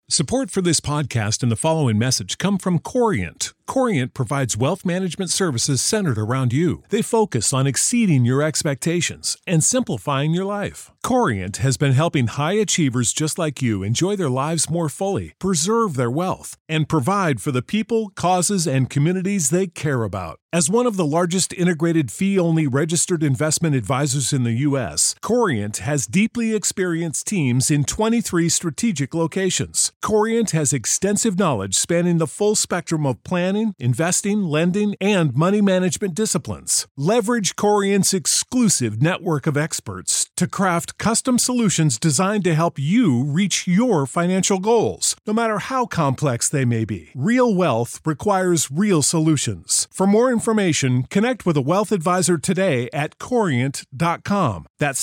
Support for this podcast and the following message come from Corient. Corient provides wealth management services centered around you. They focus on exceeding your expectations and simplifying your life. Corient has been helping high achievers just like you enjoy their lives more fully, preserve their wealth, and provide for the people, causes, and communities they care about. As one of the largest integrated fee-only registered investment advisors in the U.S., Corient has deeply experienced teams in 23 strategic locations. Corient has extensive knowledge spanning the full spectrum of planning, investing, lending, and money management disciplines. Leverage Corient's exclusive network of experts to craft custom solutions designed to help you reach your financial goals, no matter how complex they may be. Real wealth requires real solutions. For more information, connect with a wealth advisor today at Corient.com. That's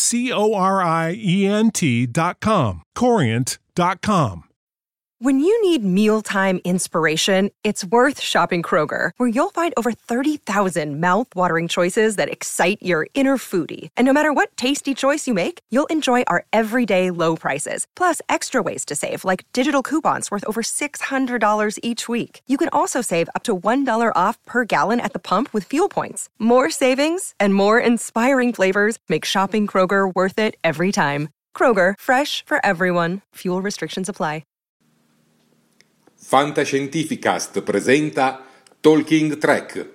Corient.com. Corient.com. When you need mealtime inspiration, it's worth shopping Kroger, where you'll find over 30,000 mouth-watering choices that excite your inner foodie. And no matter what tasty choice you make, you'll enjoy our everyday low prices, plus extra ways to save, like digital coupons worth over $600 each week. You can also save up to $1 off per gallon at the pump with fuel points. More savings and more inspiring flavors make shopping Kroger worth it every time. Kroger, fresh for everyone. Fuel restrictions apply. Fantascientificast presenta Talking Track.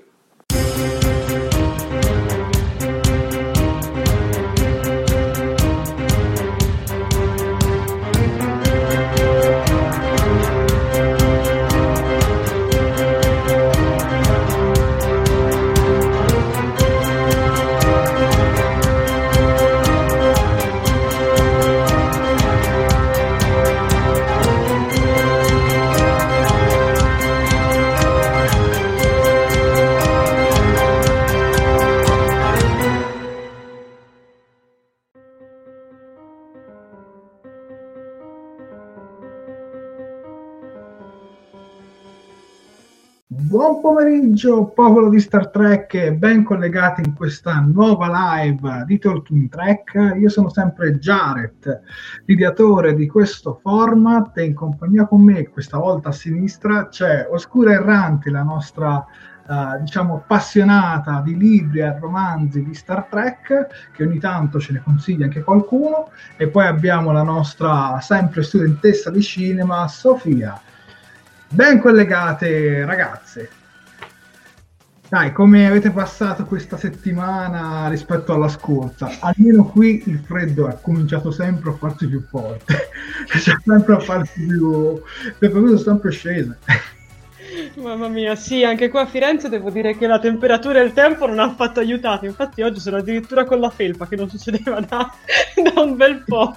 Buon pomeriggio popolo di Star Trek, ben collegati in questa nuova live di Talking Track. Io sono sempre Jared, l'ideatore di questo format, e in compagnia con me, questa volta a sinistra, c'è Oscura Erranti, la nostra appassionata di libri e romanzi di Star Trek, che ogni tanto ce ne consiglia anche qualcuno, e poi abbiamo la nostra sempre studentessa di cinema, Sofia. Ben collegate ragazze. Dai, come avete passato questa settimana rispetto alla scorsa? Almeno qui il freddo è cominciato sempre a farsi più forte, cioè sempre a farsi più... le temperature sono sempre scese. Mamma mia, sì, anche qua a Firenze devo dire che la temperatura e il tempo non hanno affatto aiutato. Infatti oggi sono addirittura con la felpa, che non succedeva da un bel po'.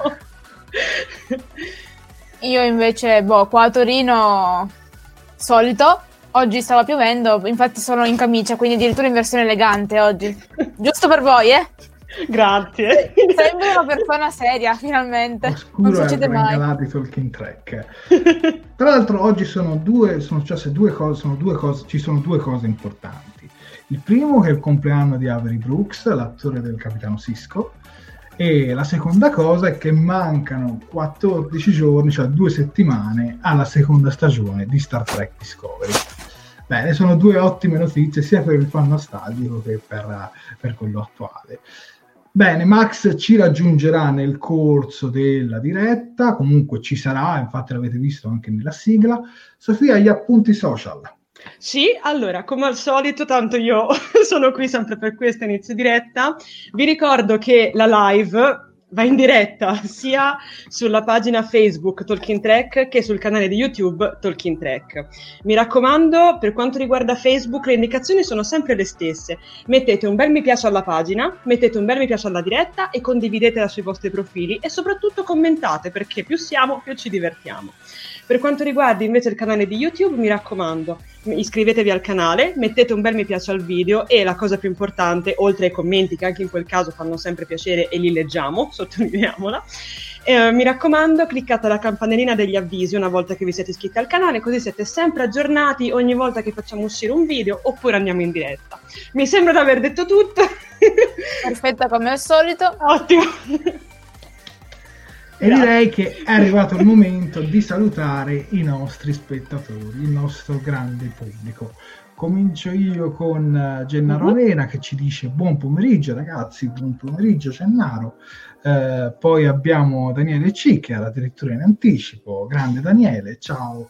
Io invece, qua a Torino, solito, oggi stava piovendo, infatti sono in camicia, quindi addirittura in versione elegante oggi. Giusto per voi, eh? Grazie. Sembri una persona seria, finalmente. Oscuro non succede mai. Di Talking Track. Tra l'altro oggi sono successe due cose, ci sono due cose importanti. Il primo che è il compleanno di Avery Brooks, l'attore del Capitano Sisko, e la seconda cosa è che mancano 14 giorni, cioè 2 settimane, alla seconda stagione di Star Trek Discovery. Bene, sono due ottime notizie sia per il fan nostalgico che per quello attuale. Bene, Max ci raggiungerà nel corso della diretta, comunque ci sarà, infatti l'avete visto anche nella sigla. Sofia, gli appunti social. Sì, allora, come al solito, tanto io sono qui sempre per questo inizio diretta. Vi ricordo che la live va in diretta sia sulla pagina Facebook Talking Track che sul canale di YouTube Talking Track. Mi raccomando, per quanto riguarda Facebook, le indicazioni sono sempre le stesse. Mettete un bel mi piace alla pagina, mettete un bel mi piace alla diretta e condividetela sui vostri profili e soprattutto commentate, perché più siamo, più ci divertiamo. Per quanto riguarda invece il canale di YouTube, mi raccomando, iscrivetevi al canale, mettete un bel mi piace al video e la cosa più importante, oltre ai commenti che anche in quel caso fanno sempre piacere e li leggiamo, sottolineiamola, mi raccomando, cliccate la campanellina degli avvisi una volta che vi siete iscritti al canale, così siete sempre aggiornati ogni volta che facciamo uscire un video oppure andiamo in diretta. Mi sembra di aver detto tutto. Perfetta come al solito. Ottimo. E direi che è arrivato il momento di salutare i nostri spettatori, il nostro grande pubblico. Comincio io con Gennaro Arena che ci dice buon pomeriggio ragazzi, buon pomeriggio Gennaro. Poi abbiamo Daniele C che era addirittura in anticipo, grande Daniele, ciao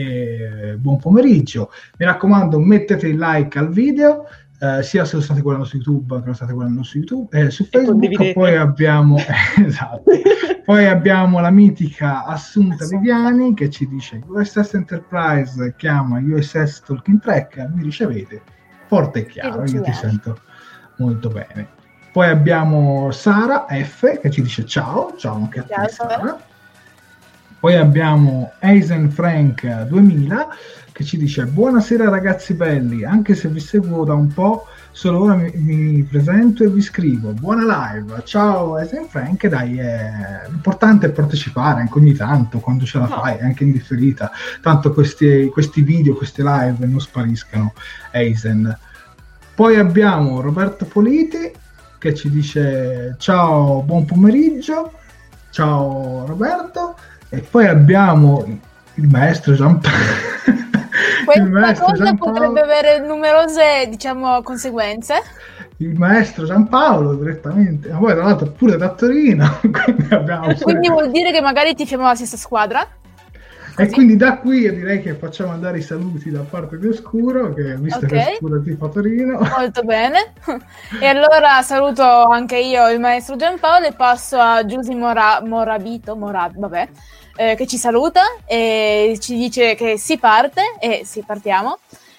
e buon pomeriggio. Mi raccomando, mettete il like al video, sia se lo state guardando su YouTube che lo state guardando su YouTube, su Facebook. Poi abbiamo esatto. Poi abbiamo la mitica Assunta Viviani che ci dice USS Enterprise chiama USS Talking Track, mi ricevete? Forte e chiaro, io ti sento molto bene. Poi abbiamo Sara F che ci dice ciao anche a te Sara. Poi abbiamo Eisen Frank 2000 che ci dice buonasera ragazzi belli, anche se vi seguo da un po', solo ora mi presento e vi scrivo. Buona live, ciao Eisen Frank, dai, l'importante è partecipare anche ogni tanto, quando ce la fai, anche in differita, tanto questi video, queste live non spariscano, Eisen. Poi abbiamo Roberto Politi che ci dice ciao, buon pomeriggio, ciao Roberto. E poi abbiamo il maestro Giampaolo. Questa cosa potrebbe avere numerose, diciamo, conseguenze. Il maestro Giampaolo direttamente, ma poi tra l'altro pure da Torino. Quindi vuol dire che magari tifiamo la stessa squadra? E quindi da qui io direi che facciamo andare i saluti da parte di Oscuro, che visto che Oscuro tifa Torino. Molto bene. E allora saluto anche io il maestro Giampaolo e passo a Giusy Morabito, che ci saluta e ci dice che si parte e sì, partiamo.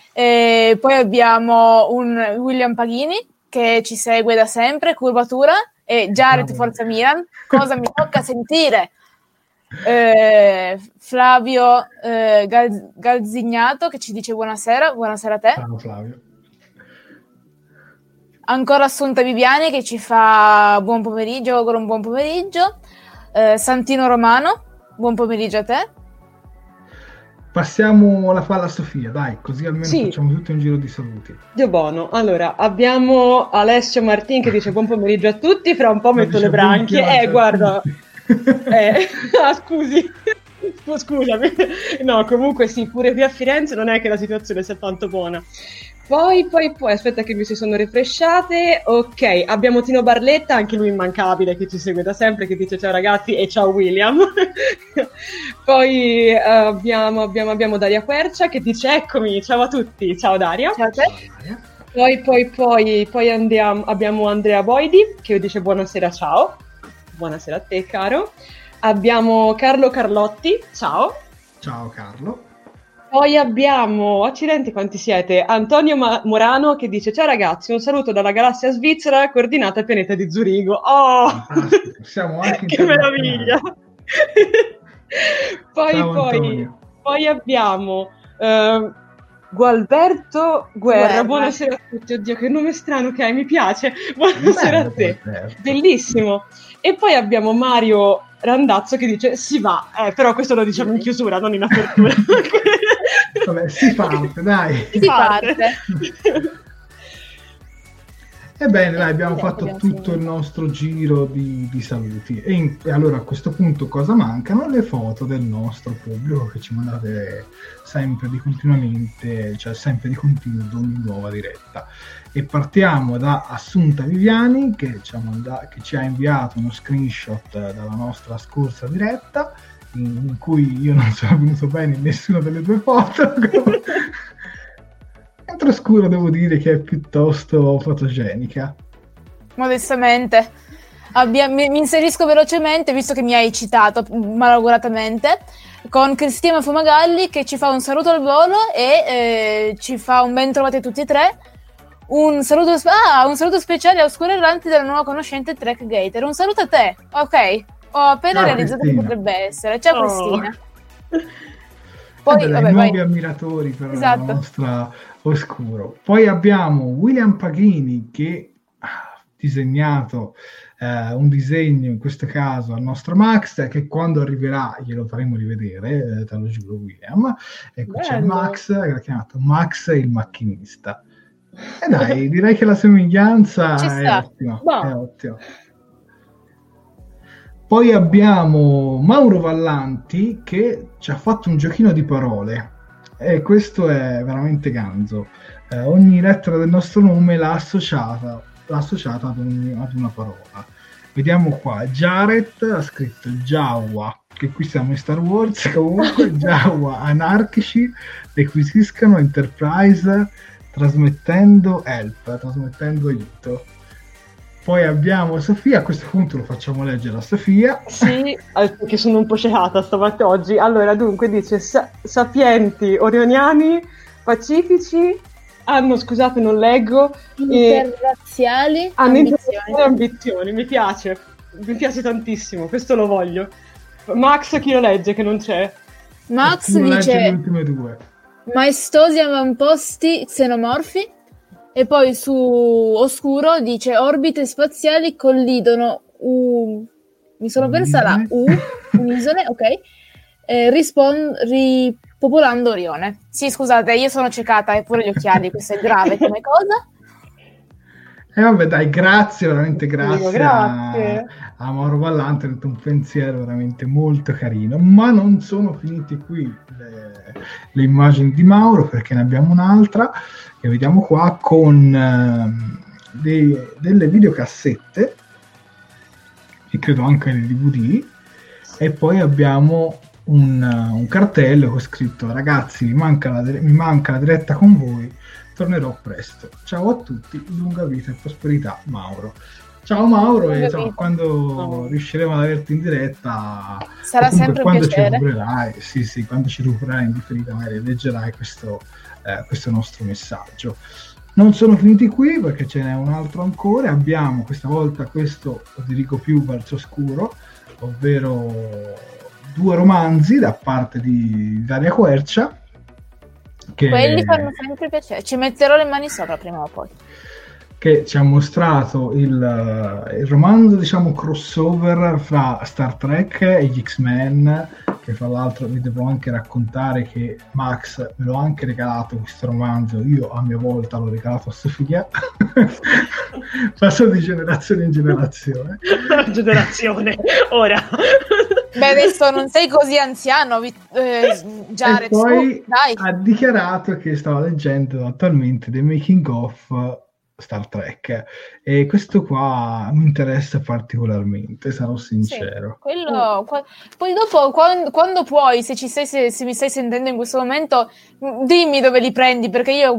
E poi abbiamo un William Paghini che ci segue da sempre, curvatura, e Jared Forza Milan, cosa mi tocca sentire. Flavio Galzignato che ci dice buonasera a te. Ciao Flavio. Ancora Assunta Viviani che ci fa buon pomeriggio, auguro un buon pomeriggio. Santino Romano, buon pomeriggio a te. Passiamo la palla a Sofia, dai, così almeno facciamo tutto un giro di saluti. Dio buono. Allora, abbiamo Alessio Martin che dice buon pomeriggio a tutti, fra un po' metto le branchie. Guarda. Scusami. No, comunque sì, pure qui a Firenze non è che la situazione sia tanto buona. Poi, aspetta che mi si sono refresciate. Ok, abbiamo Tino Barletta, anche lui immancabile, che ci segue da sempre, che dice ciao ragazzi e ciao William. Poi abbiamo Daria Quercia che dice eccomi, ciao a tutti, ciao Daria. Ciao a te. Poi abbiamo Andrea Boidi che dice buonasera, ciao. Buonasera a te, caro. Abbiamo Carlo Carlotti, ciao. Ciao Carlo. Poi abbiamo, accidenti quanti siete, Antonio Morano che dice ciao ragazzi, un saluto dalla galassia svizzera, coordinata pianeta di Zurigo. Oh, siamo anche che meraviglia. Poi abbiamo Gualberto Guerra, buonasera a tutti, oddio che nome strano che hai, mi piace, buonasera a te, bellissimo. E poi abbiamo Mario Randazzo che dice si va, però questo lo diciamo in chiusura, non in apertura. Vabbè, si parte, dai. Si parte. Ebbene, dai, abbiamo fatto tutto il nostro giro di saluti. E allora a questo punto cosa mancano? Le foto del nostro pubblico che ci mandate sempre di continuo ogni nuova diretta. E partiamo da Assunta Viviani che ci ha inviato uno screenshot dalla nostra scorsa diretta in cui io non sono venuto bene in nessuna delle due foto. Mentre Oscuro devo dire che è piuttosto fotogenica. Modestamente. Mi inserisco velocemente, visto che mi hai citato malauguratamente, con Cristina Fumagalli che ci fa un saluto al volo e ci fa un ben trovati tutti e tre. Un saluto speciale a Oscuro Erranti della nuova conoscente Trek Gator. Un saluto a te. Ok, ho appena realizzato che potrebbe essere. Ciao Cristina. Poi nuovi ammiratori per la nostra Oscuro. Poi abbiamo William Paghini che ha disegnato un disegno, in questo caso al nostro Max, che quando arriverà glielo faremo rivedere, te lo giuro William. Ecco, bello. C'è Max, che l'ha chiamato Max il macchinista. E dai, direi che la somiglianza è ottima. È ottima. Poi abbiamo Mauro Vallanti che ci ha fatto un giochino di parole e questo è veramente ganzo. Ogni lettera del nostro nome l'ha associata ad una parola. Vediamo qua, Jared ha scritto Jawa, che qui siamo in Star Wars comunque, Jawa, anarchici, requisiscano Enterprise, trasmettendo aiuto. Poi abbiamo Sofia, a questo punto lo facciamo leggere a Sofia. Sì, perché sono un po' cecata stamattina oggi. Allora, dunque dice sapienti, orioniani, pacifici, scusate, non leggo. Interrazziali, ambizioni. Mi piace tantissimo, questo lo voglio. Max chi lo legge che non c'è? Max dice le ultime due. maestosi avamposti xenomorfi. E poi su Oscuro dice orbite spaziali collidono mi sono persa la un'isole, ok, ripopolando Orione. Sì, scusate, io sono ciecata e pure gli occhiali, questo è grave come cosa. E vabbè, dai, grazie, veramente grazie. Grazie. A Mauro Vallante, ha detto un pensiero veramente molto carino. Ma non sono finiti qui le immagini di Mauro, perché ne abbiamo un'altra che vediamo qua con delle videocassette e credo anche le DVD, e poi abbiamo un cartello con scritto ragazzi mi manca la diretta con voi, tornerò presto, ciao a tutti, lunga vita e prosperità Mauro. Ciao Mauro, e quando riusciremo ad averti in diretta sarà sempre un piacere. Quando ci recupererai in differita magari leggerai questo nostro messaggio. Non sono finiti qui perché ce n'è un altro ancora. Abbiamo questa volta questo lo dirigo più verso scuro, ovvero 2 romanzi da parte di Daria Quercia. Quelli fanno sempre piacere, ci metterò le mani sopra prima o poi. Che ci ha mostrato il romanzo, diciamo, crossover fra Star Trek e gli X-Men, che fra l'altro vi devo anche raccontare che Max me l'ho anche regalato questo romanzo, io a mia volta l'ho regalato a Sofia. Passo di generazione in generazione. Generazione, ora. Beh, adesso non sei così anziano, Jared. E poi dai. Ha dichiarato che stava leggendo attualmente The Making of Star Trek, e questo qua mi interessa particolarmente, sarò sincero. Sì, quello, poi dopo quando puoi, se mi stai sentendo in questo momento, dimmi dove li prendi, perché io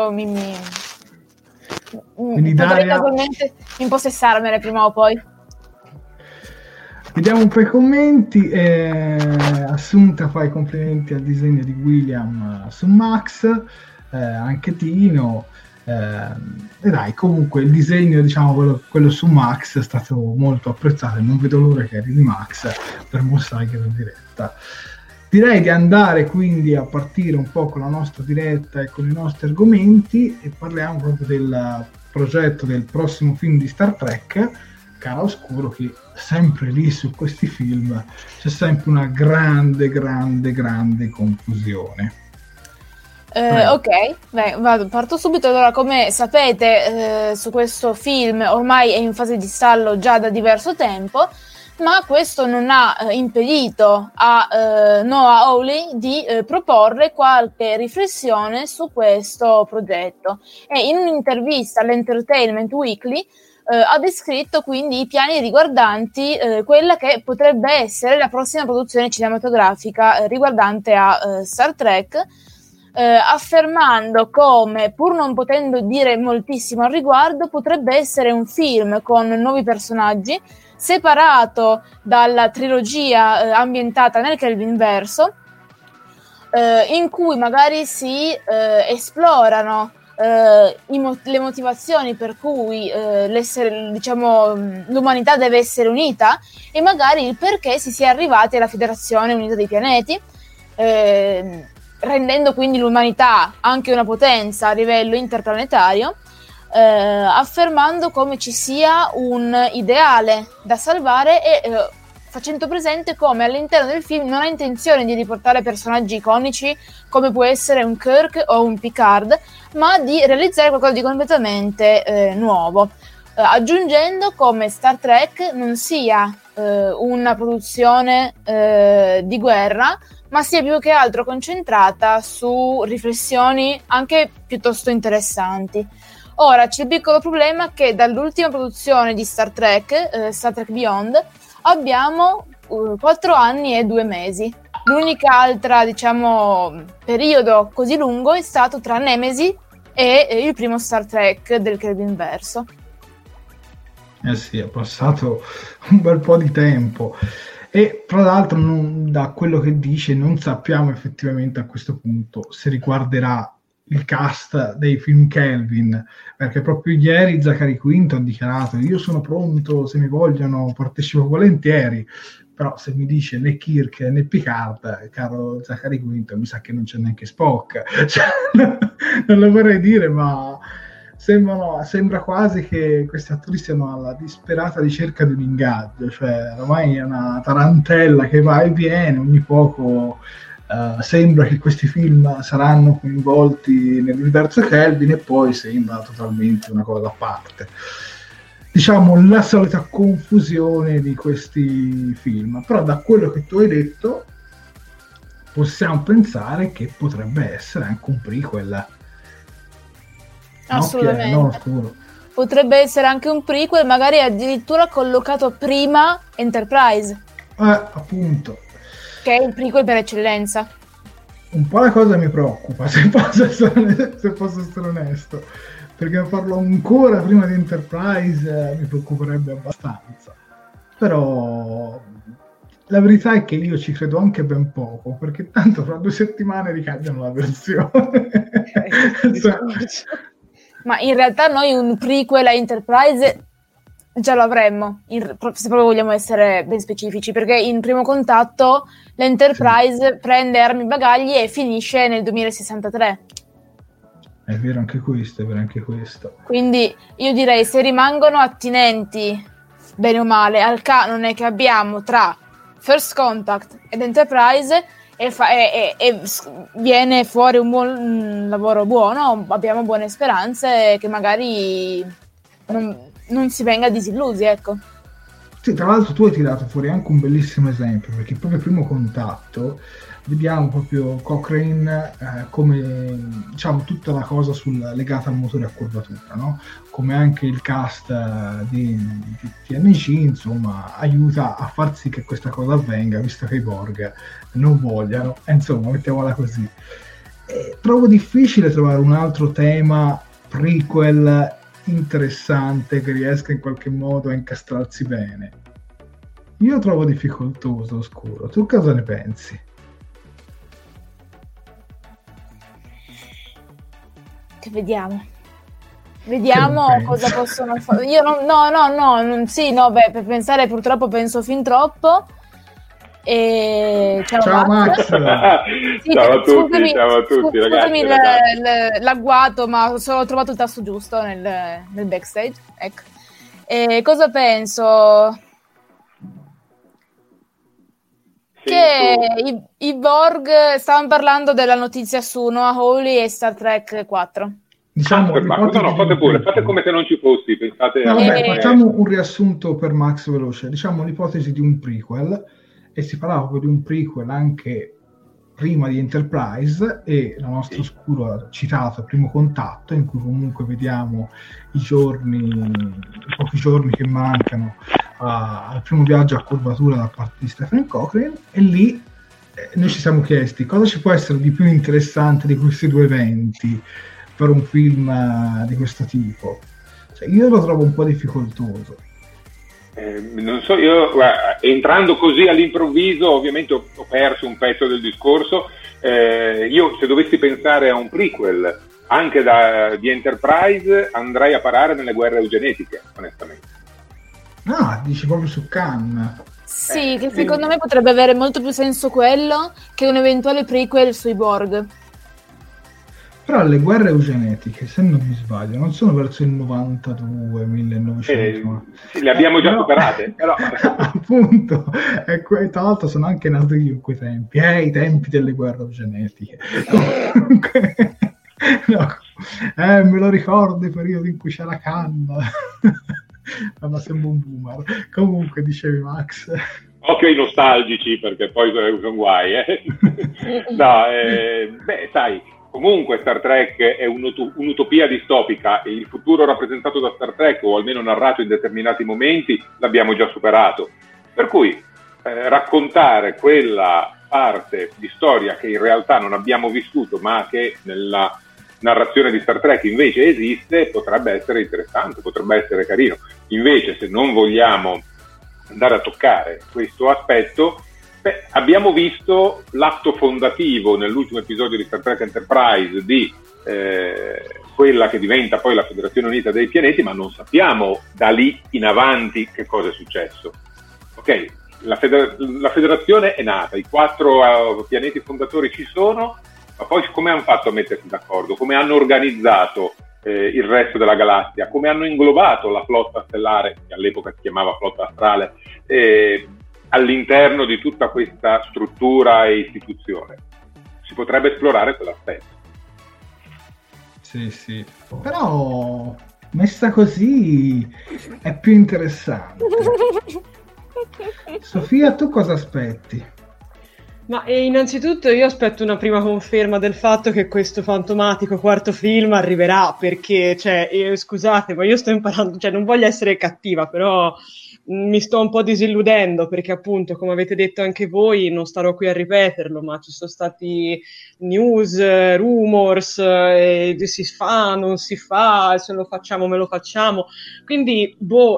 Quindi potrei casualmente impossessarmene prima o poi. Vediamo un po' i commenti. Assunta fa i complimenti al disegno di William su Max, anche Tino. E dai, comunque il disegno, diciamo, quello su Max è stato molto apprezzato e non vedo l'ora che arrivi Max per mostrare che è in diretta. Direi di andare quindi a partire un po' con la nostra diretta e con i nostri argomenti, e parliamo proprio del progetto del prossimo film di Star Trek, Cara Oscuro, che sempre lì su questi film c'è sempre una grande confusione. Ok, parto subito. Allora, come sapete, su questo film ormai è in fase di stallo già da diverso tempo, ma questo non ha impedito a Noah Hawley di proporre qualche riflessione su questo progetto, e in un'intervista all'Entertainment Weekly ha descritto quindi i piani riguardanti quella che potrebbe essere la prossima produzione cinematografica riguardante a Star Trek, affermando come, pur non potendo dire moltissimo al riguardo, potrebbe essere un film con nuovi personaggi, separato dalla trilogia ambientata nel Kelvinverso, in cui magari si esplorano le motivazioni per cui l'umanità deve essere unita, e magari il perché si sia arrivati alla Federazione Unita dei Pianeti, rendendo quindi l'umanità anche una potenza a livello interplanetario, affermando come ci sia un ideale da salvare e facendo presente come all'interno del film non ha intenzione di riportare personaggi iconici come può essere un Kirk o un Picard, ma di realizzare qualcosa di completamente nuovo, aggiungendo come Star Trek non sia una produzione di guerra, ma sia più che altro concentrata su riflessioni anche piuttosto interessanti. Ora c'è il piccolo problema che dall'ultima produzione di Star Trek Beyond, abbiamo 4 anni e 2 mesi. L'unica altra, diciamo, periodo così lungo è stato tra Nemesi e il primo Star Trek del Kelvinverso. Sì, è passato un bel po' di tempo. E tra l'altro, da quello che dice, non sappiamo effettivamente a questo punto se riguarderà il cast dei film Kelvin, perché proprio ieri Zachary Quinto ha dichiarato: io sono pronto, se mi vogliono partecipo volentieri. Però se mi dice né Kirk né Picard, caro Zachary Quinto, mi sa che non c'è neanche Spock. Cioè, non lo vorrei dire, ma sembra quasi che questi attori siano alla disperata ricerca di un ingaggio. Cioè, ormai è una tarantella che va e viene, ogni poco sembra che questi film saranno coinvolti nell'universo Kelvin e poi sembra totalmente una cosa a parte. Diciamo la solita confusione di questi film, però da quello che tu hai detto possiamo pensare che potrebbe essere anche un prequel. Assolutamente. No, scuro. Potrebbe essere anche un prequel, magari addirittura collocato prima Enterprise. Appunto. Che è il prequel per eccellenza. Un po' la cosa mi preoccupa, se posso essere onesto. Perché farlo ancora prima di Enterprise mi preoccuperebbe abbastanza. Però la verità è che io ci credo anche ben poco, perché tanto fra 2 settimane ricambiano la versione. Ma in realtà noi un prequel a Enterprise già lo avremmo, se proprio vogliamo essere ben specifici, perché in Primo Contatto l'Enterprise prende armi e bagagli e finisce nel 2063. È vero anche questo. Quindi io direi, se rimangono attinenti, bene o male, al canone che abbiamo tra First Contact ed Enterprise, e viene fuori un lavoro buono, abbiamo buone speranze che magari non si venga disillusi, ecco. Sì, tra l'altro tu hai tirato fuori anche un bellissimo esempio, perché proprio Primo Contatto vediamo proprio Cochrane come, diciamo, tutta la cosa legata al motore a curvatura, no? Come anche il cast di TNG, insomma, aiuta a far sì che questa cosa avvenga, visto che i Borg non vogliano, insomma, mettiamola così. Trovo difficile trovare un altro tema prequel interessante che riesca in qualche modo a incastrarsi bene. Io trovo difficoltoso, Oscuro. Tu cosa ne pensi? Che vediamo cosa possono fare. Io per pensare purtroppo penso fin troppo. Ciao Max. Sì, ciao a tutti ragazzi. L'agguato, ma ho trovato il tasto giusto nel backstage, ecco. Cosa penso? Che i Borg stavano parlando della notizia su Noah Hawley e Star Trek 4. Diciamo, fate pure, fate come se non ci fossi, pensate facciamo un riassunto per Max veloce. Diciamo l'ipotesi di un prequel, e si parlava proprio di un prequel anche prima di Enterprise, e la nostra Oscuro ha citato Primo Contatto, in cui comunque vediamo i pochi giorni che mancano al primo viaggio a curvatura da parte di Stephen Cochrane, e lì noi ci siamo chiesti cosa ci può essere di più interessante di questi 2 eventi per un film di questo tipo. Cioè, io lo trovo un po' difficoltoso. Non so, io entrando così all'improvviso ovviamente ho perso un pezzo del discorso. Io, se dovessi pensare a un prequel anche di Enterprise, andrei a parare nelle guerre eugenetiche, onestamente. Dici proprio su Khan. Sì, che secondo me potrebbe avere molto più senso quello che un eventuale prequel sui Borg. Però le guerre eugenetiche, se non mi sbaglio, non sono verso il 92, 1900. Sì, le abbiamo già superate. Però. Appunto, tra l'altro sono anche nato io in quei tempi, i tempi delle guerre eugenetiche. Comunque, me lo ricordo i periodi in cui c'era Khan. Ma sembra un boomer. Comunque, dicevi, Max. Occhio ai nostalgici, perché poi sono guai, No, sai, comunque Star Trek è un'utopia distopica e il futuro rappresentato da Star Trek, o almeno narrato in determinati momenti, l'abbiamo già superato. Per cui raccontare quella parte di storia che in realtà non abbiamo vissuto, ma che nella narrazione di Star Trek invece esiste, potrebbe essere interessante, potrebbe essere carino. Invece, se non vogliamo andare a toccare questo aspetto, abbiamo visto l'atto fondativo nell'ultimo episodio di Star Trek Enterprise di quella che diventa poi la Federazione Unita dei Pianeti, ma non sappiamo da lì in avanti che cosa è successo. Ok, la federazione è nata, i 4 pianeti fondatori ci sono, ma poi come hanno fatto a mettersi d'accordo? Come hanno organizzato il resto della galassia? Come hanno inglobato la flotta stellare, che all'epoca si chiamava flotta astrale, all'interno di tutta questa struttura e istituzione? Si potrebbe esplorare quell'aspetto. Sì. Però messa così è più interessante. Sofia, tu cosa aspetti? Ma innanzitutto io aspetto una prima conferma del fatto che questo fantomatico quarto film arriverà, perché, scusate, ma io sto imparando, non voglio essere cattiva, però mi sto un po' disilludendo, perché appunto, come avete detto anche voi, non starò qui a ripeterlo, ma ci sono stati news, rumors, si fa, non si fa, se lo facciamo, me lo facciamo, quindi,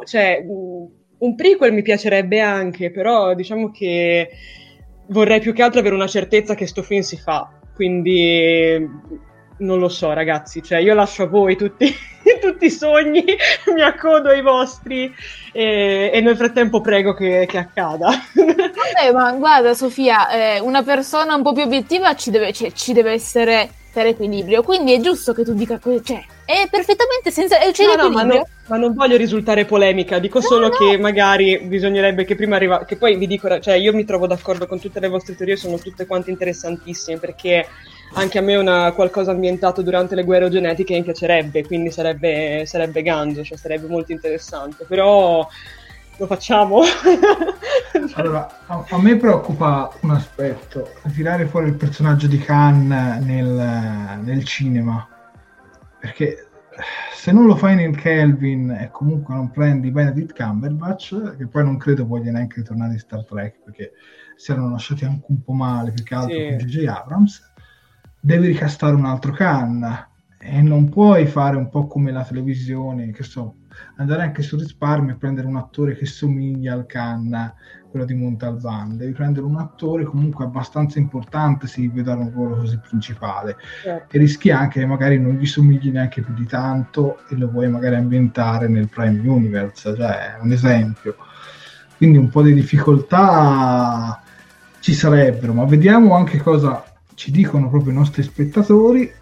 un prequel mi piacerebbe anche, però diciamo che vorrei più che altro avere una certezza che sto film si fa, quindi non lo so, ragazzi, io lascio a voi tutti i sogni, mi accodo ai vostri e nel frattempo prego che accada. Vabbè, ma guarda Sofia, una persona un po' più obiettiva ci deve essere per equilibrio, quindi è giusto che tu dica è perfettamente senza equilibrio. Ma non voglio risultare polemica, dico solo che magari bisognerebbe che prima che poi vi dico, io mi trovo d'accordo con tutte le vostre teorie, sono tutte quante interessantissime, perché anche a me qualcosa ambientato durante le guerre genetiche mi piacerebbe, quindi sarebbe ganzo, sarebbe molto interessante, però lo facciamo. Allora, a me preoccupa un aspetto: tirare fuori il personaggio di Khan nel cinema, perché se non lo fai nel Kelvin e comunque non prendi Benedict Cumberbatch, che poi non credo voglia neanche ritornare in Star Trek, perché si erano lasciati anche un po' male, più che altro con J.J. Abrams, devi ricastare un altro Khan e non puoi fare un po' come la televisione, andare anche sul risparmio e prendere un attore che somiglia al Khan, quello di Montalban. Devi prendere un attore comunque abbastanza importante se gli vuoi dare un ruolo così principale, e rischi anche che magari non gli somigli neanche più di tanto e lo vuoi magari ambientare nel Prime Universe, è un esempio. Quindi un po' di difficoltà ci sarebbero, ma vediamo anche cosa ci dicono proprio i nostri spettatori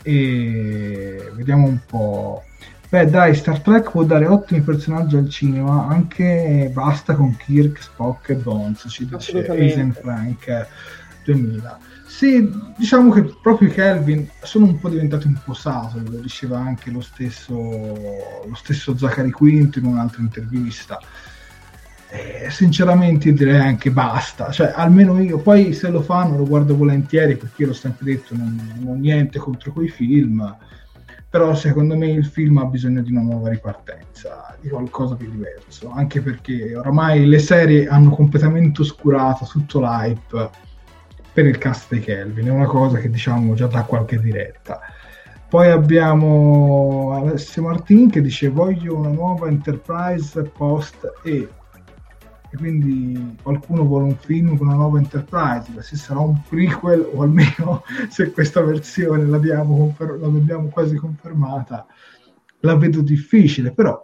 e vediamo un po'. Dai, Star Trek può dare ottimi personaggi al cinema, anche basta con Kirk, Spock e Bones, ci dice Eisen Frank 2000. Sì, diciamo che proprio i Kelvin sono un po' diventati un po' sato, lo diceva anche lo stesso Zachary Quinto in un'altra intervista. Sinceramente direi anche basta, almeno io, poi se lo fanno lo guardo volentieri, perché io l'ho sempre detto, non ho niente contro quei film, però secondo me il film ha bisogno di una nuova ripartenza, di qualcosa di diverso, anche perché oramai le serie hanno completamente oscurato tutto l'hype per il cast dei Kelvin, è una cosa che diciamo già da qualche diretta. Poi abbiamo Alessio Martin che dice: voglio una nuova Enterprise post E quindi qualcuno vuole un film con una nuova Enterprise, se sarà un prequel o almeno se questa versione l'abbiamo quasi confermata, la vedo difficile, però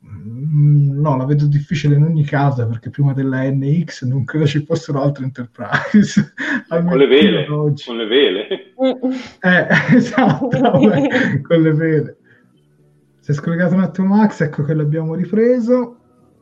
no, la vedo difficile in ogni caso, perché prima della NX non credo ci fossero altre Enterprise con le vele esatto, con le vele. Si è scollegato un attimo Max, ecco che l'abbiamo ripreso.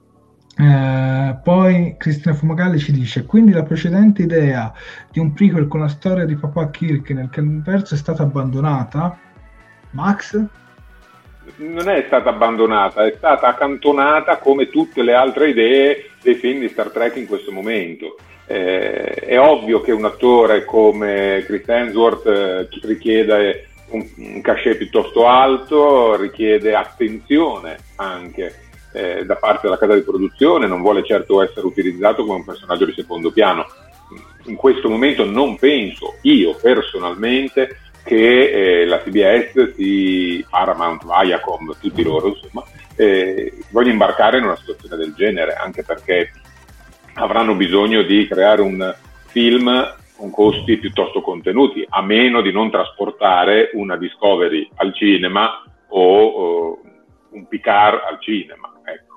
Poi Cristina Fumagalli ci dice: quindi la precedente idea di un prequel con la storia di papà Kirk nel universo è stata abbandonata? Max? non è stata abbandonata, è stata accantonata come tutte le altre idee dei film di Star Trek in questo momento. È ovvio che un attore come Chris Hemsworth richiede un cachet piuttosto alto, richiede attenzione anche da parte della casa di produzione, non vuole certo essere utilizzato come un personaggio di secondo piano. In questo momento non penso, io personalmente, che la CBS, Paramount, Viacom, tutti loro, insomma, voglio imbarcare in una situazione del genere, anche perché avranno bisogno di creare un film con costi piuttosto contenuti, a meno di non trasportare una Discovery al cinema o un Picard al cinema. Ecco.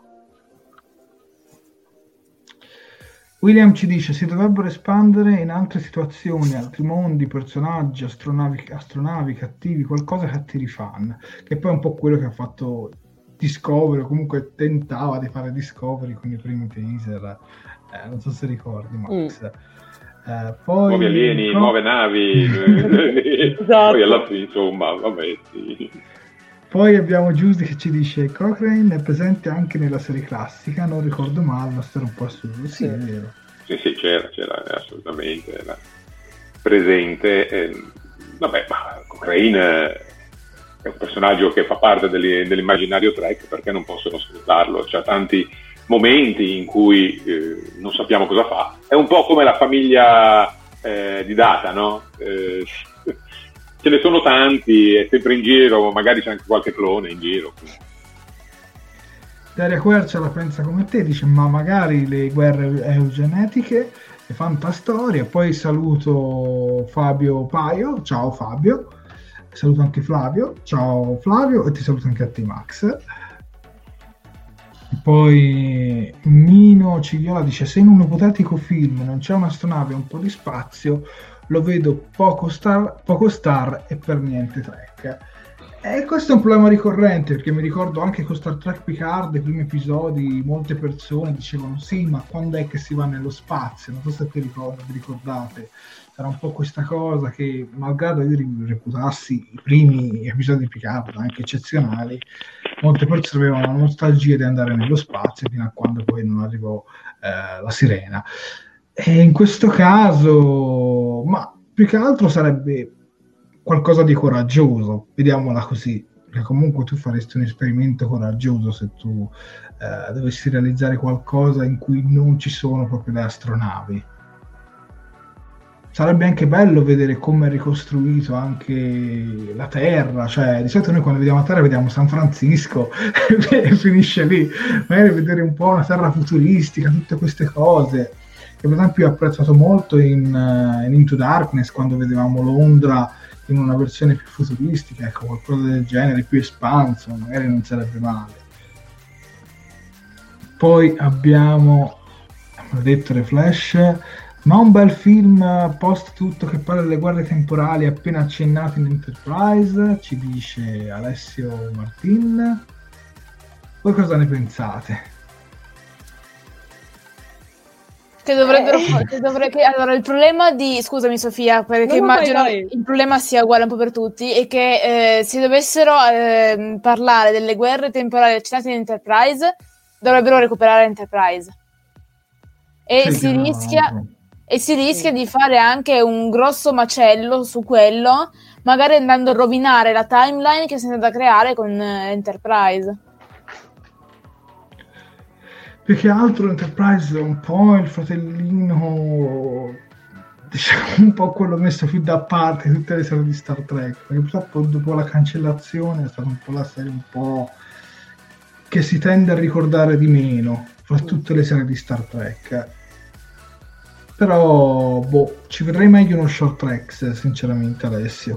William ci dice: si dovrebbero espandere in altre situazioni, altri mondi, personaggi, astronavi cattivi, qualcosa che attiri fan, che poi è un po' quello che ha fatto Discovery, o comunque tentava di fare Discovery con i primi teaser, non so se ricordi, Max. Poi nuovi alieni, nuove navi, esatto. Poi alla fine, insomma, vabbè, sì. Poi abbiamo Giusy che ci dice: Cochrane è presente anche nella serie classica, non ricordo male, ma stare un po' assurdo. Sì, è vero. Sì, c'era assolutamente, era presente. Vabbè, ma Cochrane è un personaggio che fa parte dell'immaginario Trek, perché non possono sfruttarlo? C'ha tanti momenti in cui non sappiamo cosa fa. È un po' come la famiglia di Data, no? Ce ne sono tanti, è sempre in giro, magari c'è anche qualche clone in giro. Daria Quercia la pensa come te, dice: ma magari le guerre eugenetiche, le fantastorie. Poi saluto Fabio Paio, ciao Fabio, saluto anche Flavio, ciao Flavio, e ti saluto anche a te, Max. Poi Mino Cigliola dice: se in un ipotetico film non c'è un'astronave e un po' di spazio, lo vedo poco star e per niente Trek. E questo è un problema ricorrente, perché mi ricordo anche con Star Trek Picard, i primi episodi, molte persone dicevano: sì, ma quando è che si va nello spazio? Non so se vi ricordate, era un po' questa cosa che, malgrado io reputassi i primi episodi di Picard anche eccezionali, molte persone avevano la nostalgia di andare nello spazio, fino a quando poi non arrivò la sirena. E in questo caso, ma più che altro sarebbe qualcosa di coraggioso, vediamola così, perché comunque tu faresti un esperimento coraggioso se tu dovessi realizzare qualcosa in cui non ci sono proprio le astronavi. Sarebbe anche bello vedere come è ricostruito anche la Terra, cioè di solito noi quando vediamo la Terra vediamo San Francisco e finisce lì, magari vedere un po' una Terra futuristica, tutte queste cose. Che per esempio ho apprezzato molto in Into Darkness, quando vedevamo Londra in una versione più futuristica, ecco, qualcosa del genere, più espanso, magari non sarebbe male. Poi abbiamo detto The Flash, ma un bel film post tutto che parla delle guerre temporali appena accennato in Enterprise, ci dice Alessio Martin. Voi cosa ne pensate? Allora, il problema di... Scusami Sofia, perché immagino il problema sia uguale un po' per tutti, è che se dovessero parlare delle guerre temporali accennate in Enterprise, dovrebbero recuperare Enterprise. E si rischia di fare anche un grosso macello su quello, magari andando a rovinare la timeline che si è andata a creare con Enterprise. Più che altro Enterprise è un po' il fratellino, diciamo, un po' quello messo più da parte di tutte le serie di Star Trek, perché purtroppo dopo la cancellazione è stata un po' la serie un po' che si tende a ricordare di meno fra tutte le serie di Star Trek. Però ci vedrei meglio uno Short Tracks, sinceramente, Alessio.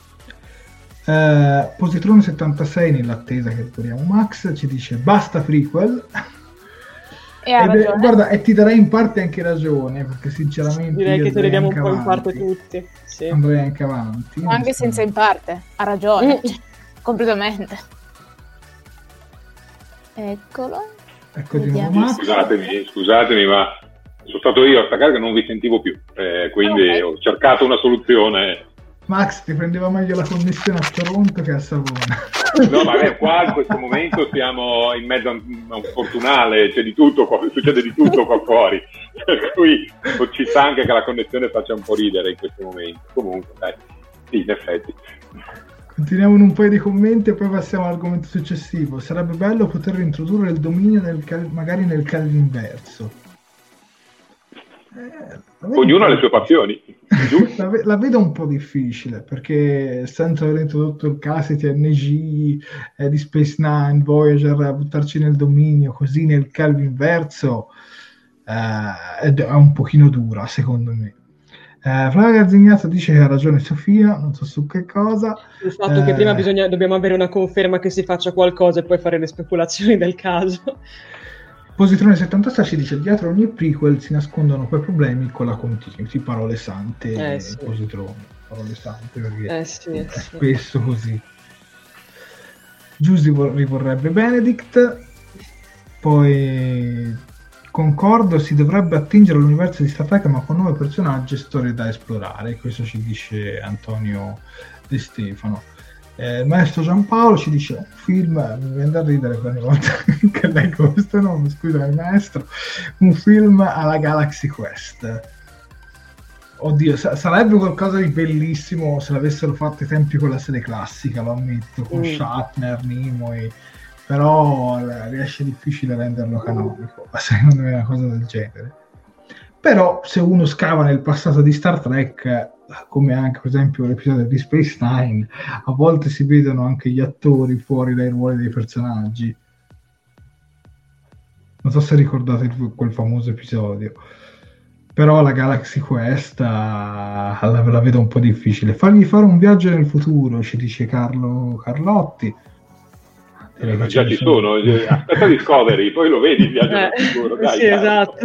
Positrone 76, nell'attesa che ricordiamo Max, ci dice: basta prequel. Guarda, e ti darei in parte anche ragione, perché sinceramente direi che te ne diamo un po' in parte tutti, sì. Andrei anche avanti, anche senza in parte, ha ragione. Completamente. Eccolo di nuovo Max. Scusatemi, ma sono stato io a staccare che non vi sentivo più, quindi ho cercato una soluzione. Max, ti prendeva meglio la connessione a Toronto che a Savona. No, vabbè, qua in questo momento siamo in mezzo a un fortunale, c'è di tutto, succede di tutto qua fuori, per cui ci sta anche che la connessione faccia un po' ridere in questo momento. Comunque, dai, sì, in effetti. Continuiamo in un paio di commenti e poi passiamo all'argomento successivo. Sarebbe bello poter reintrodurre il dominio magari nel Calvinverso. Ognuno ha le sue passioni. La vedo un po' difficile, perché senza aver introdotto il casi TNG di Space Nine, Voyager, a buttarci nel dominio così nel Calvinverso è un pochino dura, secondo me. Flavia Gazzignato dice che ha ragione Sofia, non so su che cosa. Il fatto che prima dobbiamo avere una conferma che si faccia qualcosa e poi fare le speculazioni del caso. Positrone 76 ci dice: dietro ogni prequel si nascondono quei problemi con la continuity. Parole sante, sì. Positrone, parole sante, perché sì. è spesso così. Giusy rivorrebbe Benedict. Poi concordo, si dovrebbe attingere all'universo di Star Trek, ma con nuovi personaggi e storie da esplorare. Questo ci dice Antonio De Stefano. Il maestro Giampaolo ci dice: un film, mi viene da ridere ogni volta che leggo questo nome, scusa il maestro, un film alla Galaxy Quest. Oddio, sarebbe qualcosa di bellissimo se l'avessero fatto ai tempi con la serie classica, lo ammetto, con Shatner, Nimoy, però riesce difficile renderlo canonico, secondo me è una cosa del genere. Però se uno scava nel passato di Star Trek, come anche per esempio l'episodio di Space Nine, a volte si vedono anche gli attori fuori dai ruoli dei personaggi. Non so se ricordate quel famoso episodio, però la Galaxy Quest la vedo un po' difficile. Fargli fare un viaggio nel futuro, ci dice Carlotti. Ma già ci sono, aspetta Discovery, poi lo vedi il viaggio nel futuro. Dai, sì, esatto.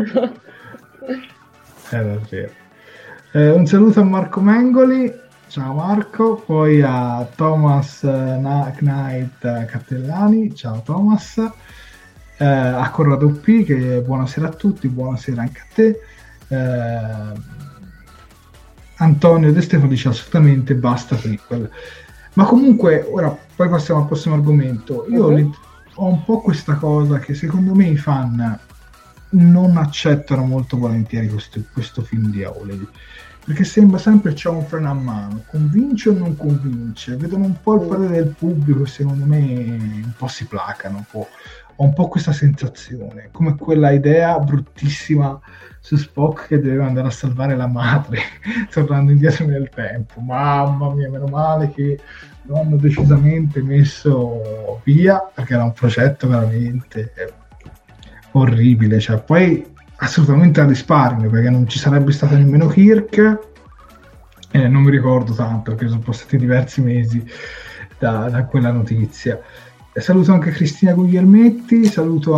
È davvero. Un saluto a Marco Mengoli, ciao Marco, poi a Thomas Knight Cattellani, ciao Thomas, a Corrado P, che buonasera a tutti, buonasera anche a te. Antonio De Stefano dice assolutamente basta prequel. Ma comunque, ora poi passiamo al prossimo argomento. Io ho un po' questa cosa che secondo me i fan non accettano molto volentieri questo film di Hawley, perché sembra sempre c'è un freno a mano, convince o non convince, vedono un po' il parere del pubblico e secondo me un po' si placano, ho un po' questa sensazione, come quella idea bruttissima su Spock che doveva andare a salvare la madre tornando indietro nel tempo. Mamma mia, meno male che lo hanno decisamente messo via, perché era un progetto veramente orribile, cioè poi assolutamente a risparmio, perché non ci sarebbe stato nemmeno Kirk, non mi ricordo tanto perché sono passati diversi mesi da quella notizia. Saluto anche Cristina Guglielmetti, saluto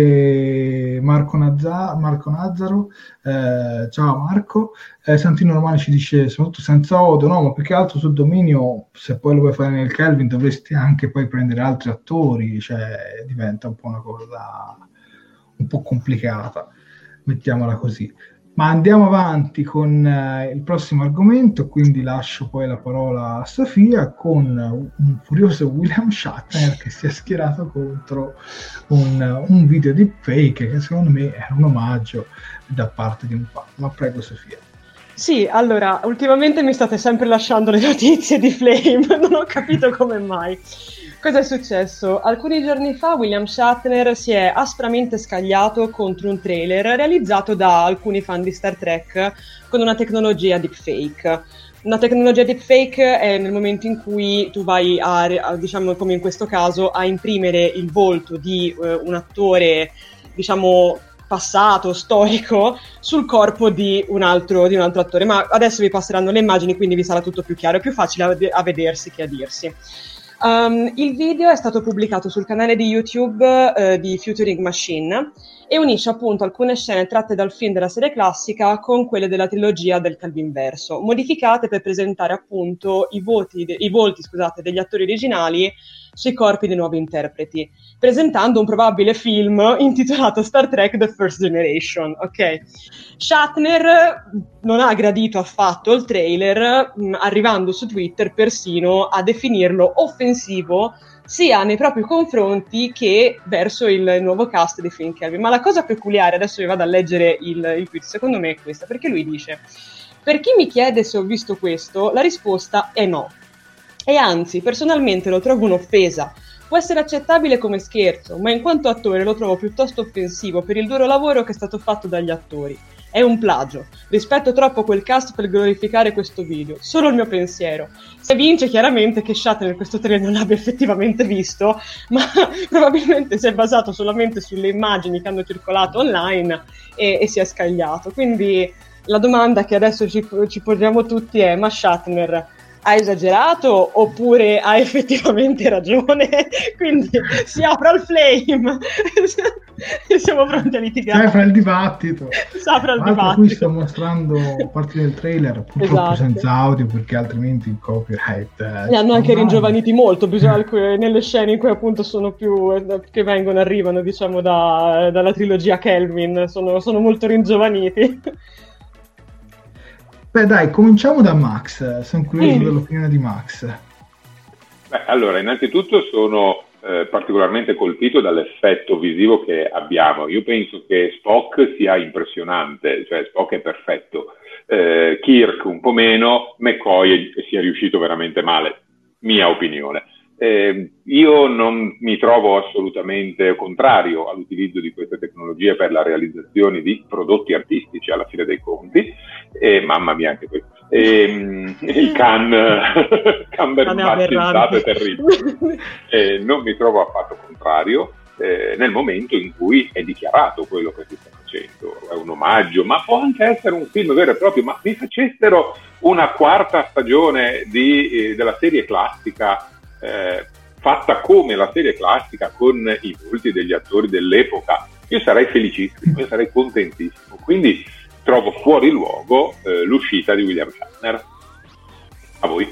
anche Marco Nazzaro, ciao Marco. Santino Romani ci dice soprattutto senza odio, no, ma più che altro sul dominio, se poi lo vuoi fare nel Kelvin dovresti anche poi prendere altri attori, cioè diventa un po' una cosa un po' complicata, mettiamola così. Ma andiamo avanti con il prossimo argomento, quindi lascio poi la parola a Sofia con un furioso William Shatner che si è schierato contro un video deepfake che secondo me è un omaggio da parte di un fan. Ma prego Sofia. Sì, allora, ultimamente mi state sempre lasciando le notizie di Flame, non ho capito come mai. Cosa è successo? Alcuni giorni fa William Shatner si è aspramente scagliato contro un trailer realizzato da alcuni fan di Star Trek con una tecnologia deepfake. Una tecnologia deepfake è nel momento in cui tu vai a diciamo come in questo caso, a imprimere il volto di un attore, diciamo, passato, storico, sul corpo di un altro attore. Ma adesso vi passeranno le immagini, quindi vi sarà tutto più chiaro, è più facile a vedersi che a dirsi. Il video è stato pubblicato sul canale di YouTube di Futuring Machine e unisce appunto alcune scene tratte dal film della serie classica con quelle della trilogia del Calvinverso, modificate per presentare appunto i volti degli attori originali sui corpi dei nuovi interpreti, presentando un probabile film intitolato Star Trek The First Generation. Ok, Shatner non ha gradito affatto il trailer, arrivando su Twitter persino a definirlo offensivo sia nei propri confronti che verso il nuovo cast di Film Kelvin. Ma la cosa peculiare, adesso vi vado a leggere il tweet, secondo me è questa, perché lui dice: per chi mi chiede se ho visto questo, la risposta è no. E anzi, personalmente lo trovo un'offesa. Può essere accettabile come scherzo, ma in quanto attore lo trovo piuttosto offensivo per il duro lavoro che è stato fatto dagli attori. È un plagio. Rispetto troppo quel cast per glorificare questo video. Solo il mio pensiero. Se vince chiaramente che Shatner questo trailer non l'abbia effettivamente visto, ma probabilmente si è basato solamente sulle immagini che hanno circolato online e si è scagliato. Quindi la domanda che adesso ci poniamo tutti è: ma Shatner ha esagerato oppure ha effettivamente ragione? Quindi si apre il flame e siamo pronti a litigare. Si apre il dibattito. Qui sto mostrando parti del trailer, purtroppo senza audio, perché altrimenti il copyright li hanno anche ringiovaniti molto, nelle scene in cui appunto sono più che arrivano diciamo dalla trilogia Kelvin, sono molto ringiovaniti. Beh dai, cominciamo da Max, sono curioso dell'opinione di Max. Beh, allora, innanzitutto sono particolarmente colpito dall'effetto visivo che abbiamo. Io penso che Spock sia impressionante, cioè Spock è perfetto, Kirk un po' meno, McCoy sia riuscito veramente male, mia opinione. Io non mi trovo assolutamente contrario all'utilizzo di queste tecnologie per la realizzazione di prodotti artistici alla fine dei conti, mamma mia anche questo, il Cumberbatch è terribile, non mi trovo affatto contrario nel momento in cui è dichiarato quello che si sta facendo, è un omaggio, ma può anche essere un film vero e proprio. Ma mi facessero una quarta stagione della serie classica fatta come la serie classica con i volti degli attori dell'epoca, io sarei felicissimo, io sarei contentissimo. Quindi trovo fuori luogo l'uscita di William Shatner. A voi.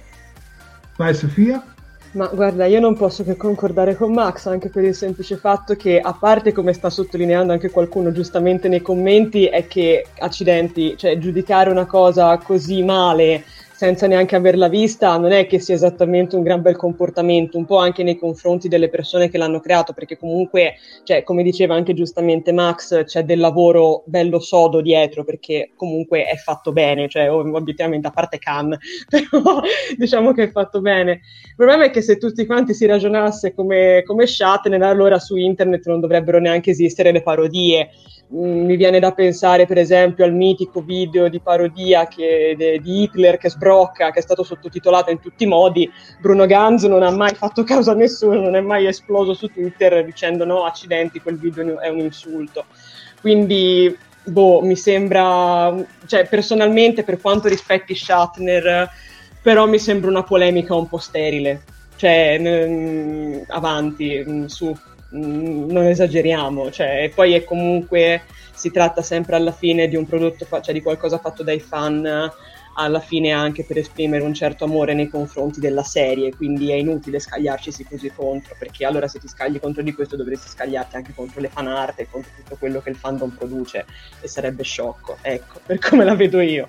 Vai Sofia. Ma guarda, io non posso che concordare con Max, anche per il semplice fatto che, a parte come sta sottolineando anche qualcuno giustamente nei commenti, è che, accidenti, cioè giudicare una cosa così male senza neanche averla vista non è che sia esattamente un gran bel comportamento, un po' anche nei confronti delle persone che l'hanno creato, perché comunque, cioè, come diceva anche giustamente Max, c'è del lavoro bello sodo dietro, perché comunque è fatto bene, cioè obiettivamente, a parte Khan, però diciamo che è fatto bene. Il problema è che se tutti quanti si ragionasse come Shatner, allora su internet non dovrebbero neanche esistere le parodie. Mi viene da pensare per esempio al mitico video di parodia di Hitler che sbrocca, che è stato sottotitolato in tutti i modi. Bruno Ganz non ha mai fatto caso a nessuno, non è mai esploso su Twitter dicendo no, accidenti, quel video è un insulto. Quindi mi sembra, cioè personalmente, per quanto rispetti Shatner, però mi sembra una polemica un po' sterile, cioè avanti, su, non esageriamo, cioè, e poi è comunque, si tratta sempre alla fine di un prodotto, cioè di qualcosa fatto dai fan, alla fine anche per esprimere un certo amore nei confronti della serie, quindi è inutile scagliarci così contro, perché allora se ti scagli contro di questo dovresti scagliarti anche contro le fan art e contro tutto quello che il fandom produce, e sarebbe sciocco, ecco, per come la vedo io.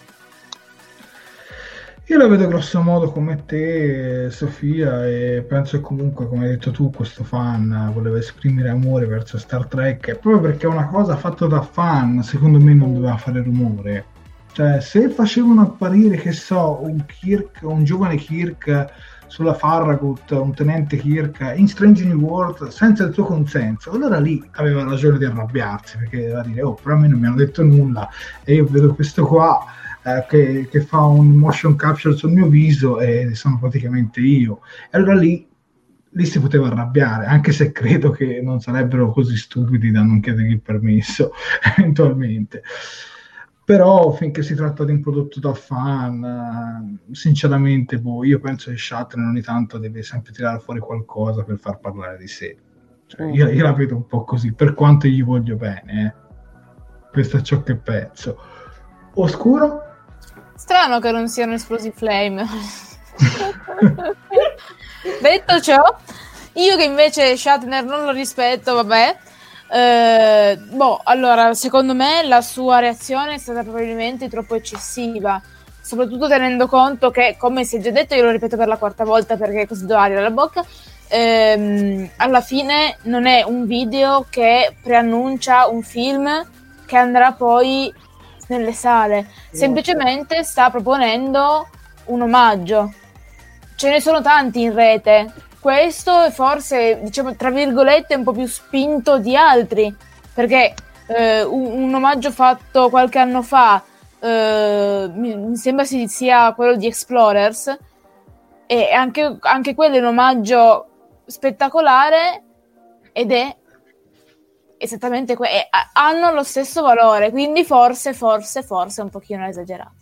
Io la vedo grosso modo come te, Sofia, e penso che comunque, come hai detto tu, questo fan voleva esprimere amore verso Star Trek, e proprio perché è una cosa fatta da fan, secondo me non doveva fare rumore. Cioè, se facevano apparire, che so, un giovane Kirk sulla Farragut, un tenente Kirk in Strange New World senza il suo consenso, allora lì aveva ragione di arrabbiarsi, perché doveva dire, oh, però a me non mi hanno detto nulla, e io vedo questo qua che fa un motion capture sul mio viso e sono praticamente io. E allora lì si poteva arrabbiare, anche se credo che non sarebbero così stupidi da non chiedergli il permesso eventualmente. Però finché si tratta di un prodotto da fan, sinceramente io penso che Shatner ogni tanto deve sempre tirare fuori qualcosa per far parlare di sé. Cioè, io la vedo un po' così, per quanto gli voglio bene, questo è ciò che penso. Oscuro? Strano che non siano esplosi Flame. Detto ciò, io che invece Shatner non lo rispetto, vabbè. Allora, secondo me la sua reazione è stata probabilmente troppo eccessiva, soprattutto tenendo conto che, come si è già detto, io lo ripeto per la quarta volta perché così do aria alla bocca, alla fine non è un video che preannuncia un film che andrà poi nelle sale, semplicemente sta proponendo un omaggio. Ce ne sono tanti in rete, questo è forse, diciamo, tra virgolette un po' più spinto di altri, perché un omaggio fatto qualche anno fa, mi sembra sia quello di Explorers, e anche quello è un omaggio spettacolare ed è esattamente hanno lo stesso valore, quindi forse un pochino esagerato.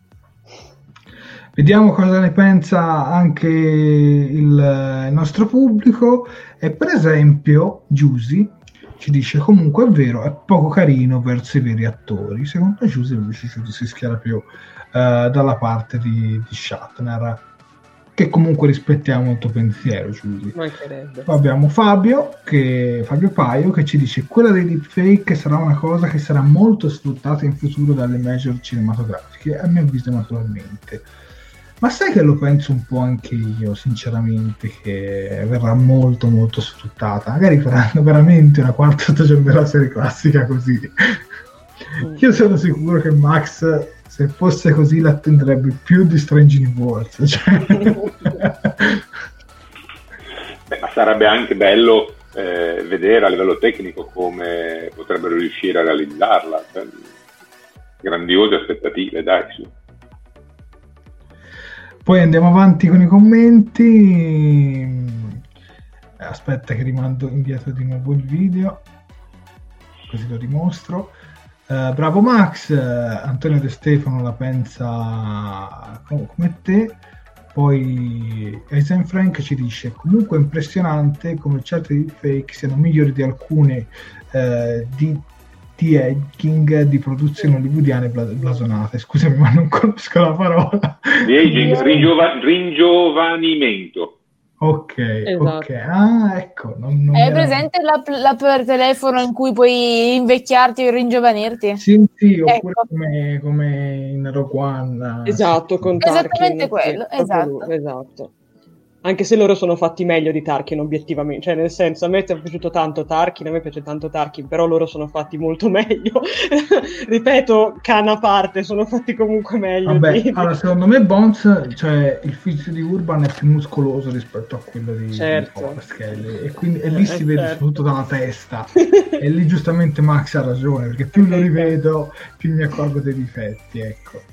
Vediamo cosa ne pensa anche il nostro pubblico. E per esempio Giusy ci dice: comunque è vero, è poco carino verso i veri attori. Secondo Giusy invece si schiera più dalla parte di Shatner, che comunque rispettiamo il tuo pensiero, Giusy. Mancherebbe. Poi abbiamo Fabio Paio che ci dice: quella dei deepfake sarà una cosa che sarà molto sfruttata in futuro dalle major cinematografiche, a mio avviso naturalmente. Ma sai che lo penso un po' anche io, sinceramente, che verrà molto molto sfruttata. Magari faranno veramente una quarta stagione della serie classica così. Io sono sicuro che Max, se fosse così, l'attenderebbe più di Strange New Worlds. Cioè. Ma sarebbe anche bello vedere a livello tecnico come potrebbero riuscire a realizzarla. Grandiose aspettative, dai, su. Poi andiamo avanti con i commenti. Aspetta che rimando indietro di nuovo il video, così lo dimostro. Bravo Max. Antonio De Stefano la pensa come te. Poi Eisen Frank ci dice: comunque è impressionante come certe deepfake siano migliori di alcune di aging di produzioni hollywoodiane blasonate. Scusami, ma non conosco la parola. Di aging, ringiovanimento. Ok, esatto. Ok. Ah, ecco. Non È presente l'app per telefono in cui puoi invecchiarti o ringiovanirti? Sì, oppure Ecco. come in Rogue One. Esatto, con Esattamente Tarkin. quello, Sì, esatto. Esatto. Anche se loro sono fatti meglio di Tarkin obiettivamente, cioè nel senso, a me è piaciuto tanto Tarkin, a me piace tanto Tarkin, però loro sono fatti molto meglio. Ripeto, canna a parte, sono fatti comunque meglio. Vabbè, allora secondo me Bones, cioè il fisico di Urban è più muscoloso rispetto a quello di Forrest Kelly, e lì si vede soprattutto dalla testa. E lì giustamente Max ha ragione, perché più lo rivedo più mi accorgo dei difetti, ecco.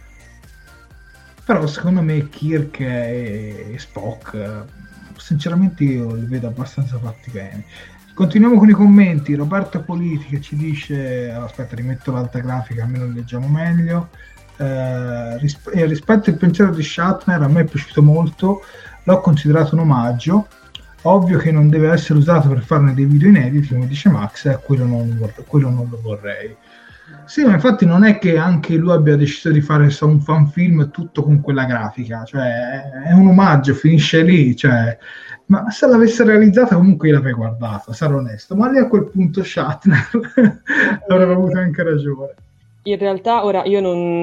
Però secondo me Kirk e Spock, sinceramente io li vedo abbastanza fatti bene. Continuiamo con i commenti. Roberto Politica ci dice: aspetta, rimetto l'alta grafica, almeno lo leggiamo meglio. Rispetto al pensiero di Shatner, a me è piaciuto molto, l'ho considerato un omaggio. Ovvio che non deve essere usato per farne dei video inediti, come dice Max, quello non lo vorrei. Sì, ma infatti non è che anche lui abbia deciso di fare un fanfilm tutto con quella grafica, cioè è un omaggio, finisce lì, cioè, ma se l'avesse realizzata comunque io l'avrei guardata, sarò onesto, ma lì a quel punto Shatner avrebbe avuto anche ragione. In realtà, ora io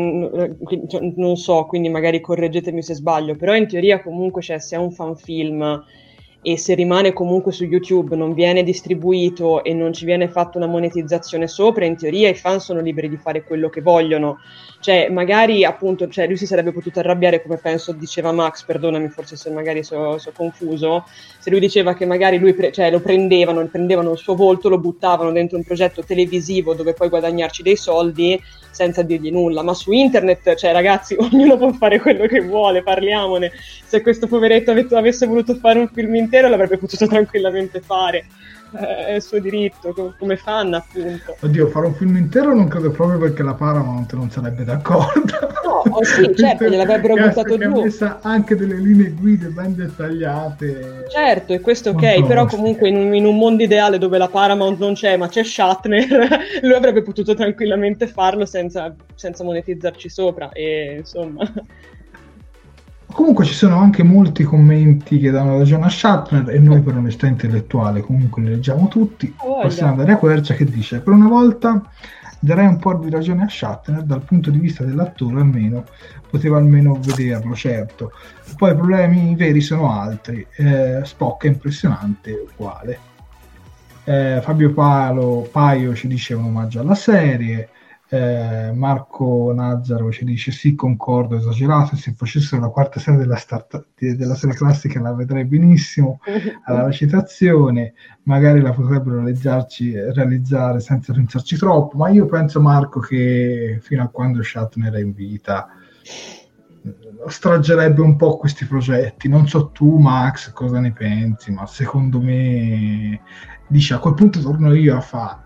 non so, quindi magari correggetemi se sbaglio, però in teoria comunque, cioè, se è un fanfilm e se rimane comunque su YouTube, non viene distribuito e non ci viene fatta una monetizzazione sopra, in teoria i fan sono liberi di fare quello che vogliono. Cioè, magari appunto, cioè, lui si sarebbe potuto arrabbiare, come penso diceva Max, perdonami, forse se magari so confuso, se lui diceva che magari lui lo prendevano il suo volto, lo buttavano dentro un progetto televisivo dove puoi guadagnarci dei soldi senza dirgli nulla. Ma su internet, cioè ragazzi, ognuno può fare quello che vuole, parliamone. Se questo poveretto avesse voluto fare un film intero l'avrebbe potuto tranquillamente fare, è il suo diritto come fan, appunto. Oddio, fare un film intero non credo, proprio perché la Paramount non sarebbe d'accordo. No, sì, certo, gliel'avrebbero buttato giù. Ha messo anche delle linee guida ben dettagliate. Certo, e questo ok, però comunque in un mondo ideale dove la Paramount non c'è ma c'è Shatner, lui avrebbe potuto tranquillamente farlo senza monetizzarci sopra, e insomma. Comunque ci sono anche molti commenti che danno ragione a Shatner e noi per onestà intellettuale comunque li leggiamo tutti. Possiamo andare a Quercia che dice: per una volta darei un po' di ragione a Shatner dal punto di vista dell'attore, almeno poteva almeno vederlo, certo. Poi i problemi veri sono altri. Spock è impressionante uguale. Fabio Paio ci dice un omaggio alla serie. Marco Nazzaro ci dice sì, concordo, esagerato, se facessero la quarta serie della serie classica la vedrei benissimo. Alla citazione magari la potrebbero realizzare senza pensarci troppo, ma io penso, Marco, che fino a quando Shatner è in vita straggerebbe un po' questi progetti. Non so tu, Max, cosa ne pensi, ma secondo me dice a quel punto torno io a farlo.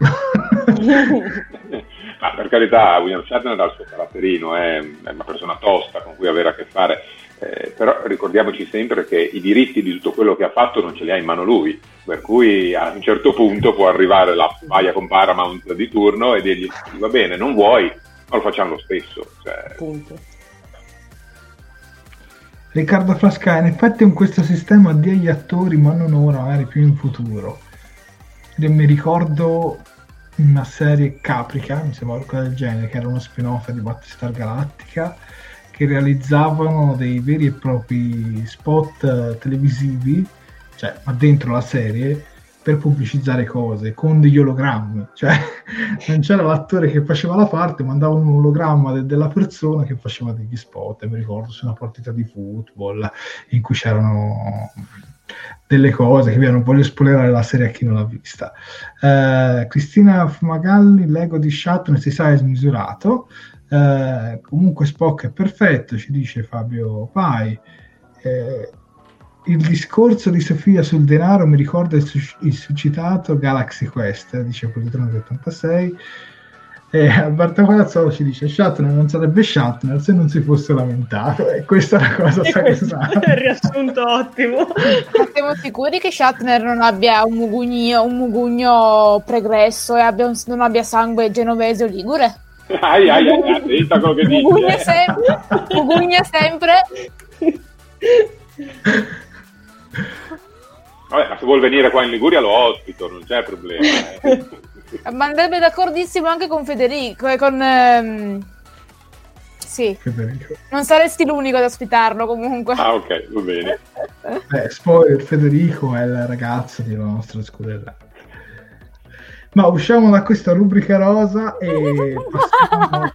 Ma per carità, William Shatner ha il suo caratterino, è una persona tosta con cui avere a che fare, però ricordiamoci sempre che i diritti di tutto quello che ha fatto non ce li ha in mano lui, per cui a un certo punto può arrivare la paia con Paramount di turno e dirgli va bene, non vuoi, ma lo facciamo lo stesso. Punto. Riccardo Frasca, in effetti con questo sistema dia agli attori, ma non ora, magari più in futuro. Io mi ricordo una serie Caprica, mi sembra qualcosa del genere, che era uno spin-off di Battlestar Galactica, che realizzavano dei veri e propri spot televisivi, cioè ma dentro la serie, per pubblicizzare cose con degli ologrammi, cioè non c'era l'attore che faceva la parte, mandavano un ologramma della persona che faceva degli spot. Mi ricordo su una partita di football in cui c'erano delle cose che non voglio spoilerare la serie a chi non l'ha vista. Cristina Fumagalli, l'ego di Shatner si sa è smisurato. Comunque Spock è perfetto, ci dice Fabio Pai. Il discorso di Sofia sul denaro mi ricorda il suscitato Galaxy Quest, dice Positrone 86. Alberto Palazzolo ci dice Shatner non sarebbe Shatner se non si fosse lamentato, e questa è la cosa sacrosanta. È il riassunto ottimo. Ma siamo sicuri che Shatner non abbia un mugugno pregresso e non abbia sangue genovese o ligure? Attenta quello che dice. Mugugna sempre. Vabbè, ma se vuol venire qua in Liguria lo ospito, non c'è problema. Ma andrebbe d'accordissimo anche con Federico e sì. Federico. Non saresti l'unico ad ospitarlo comunque. Ah, ok, va bene. Spoiler, Federico è il ragazzo della nostra scuola. Ma usciamo da questa rubrica rosa e passiamo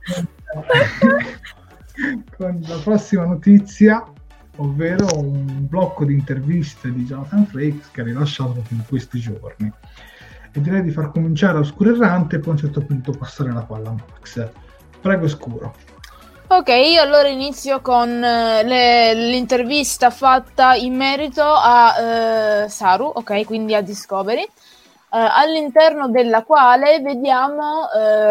con la prossima notizia, ovvero un blocco di interviste di Jonathan Frakes che ha rilasciato proprio in questi giorni. E direi di far cominciare Oscuro Errante e poi a un certo punto passare la palla a Max. Prego, Oscuro. Ok, io allora inizio con l'intervista fatta in merito a Saru, ok, quindi a Discovery, all'interno della quale vediamo...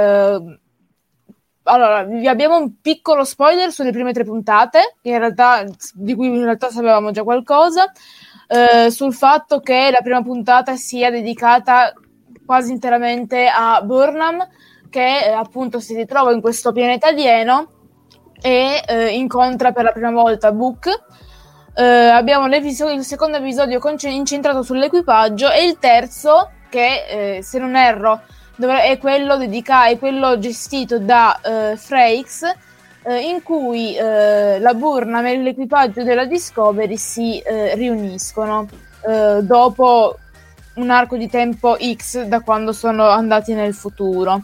allora, vi abbiamo un piccolo spoiler sulle prime 3 puntate, di cui in realtà sapevamo già qualcosa, sul fatto che la prima puntata sia dedicata quasi interamente a Burnham, che appunto si ritrova in questo pianeta alieno e incontra per la prima volta Book. Abbiamo il secondo episodio incentrato sull'equipaggio e il terzo, che se non erro è quello gestito da Frakes, in cui la Burnham e l'equipaggio della Discovery si riuniscono dopo un arco di tempo X da quando sono andati nel futuro.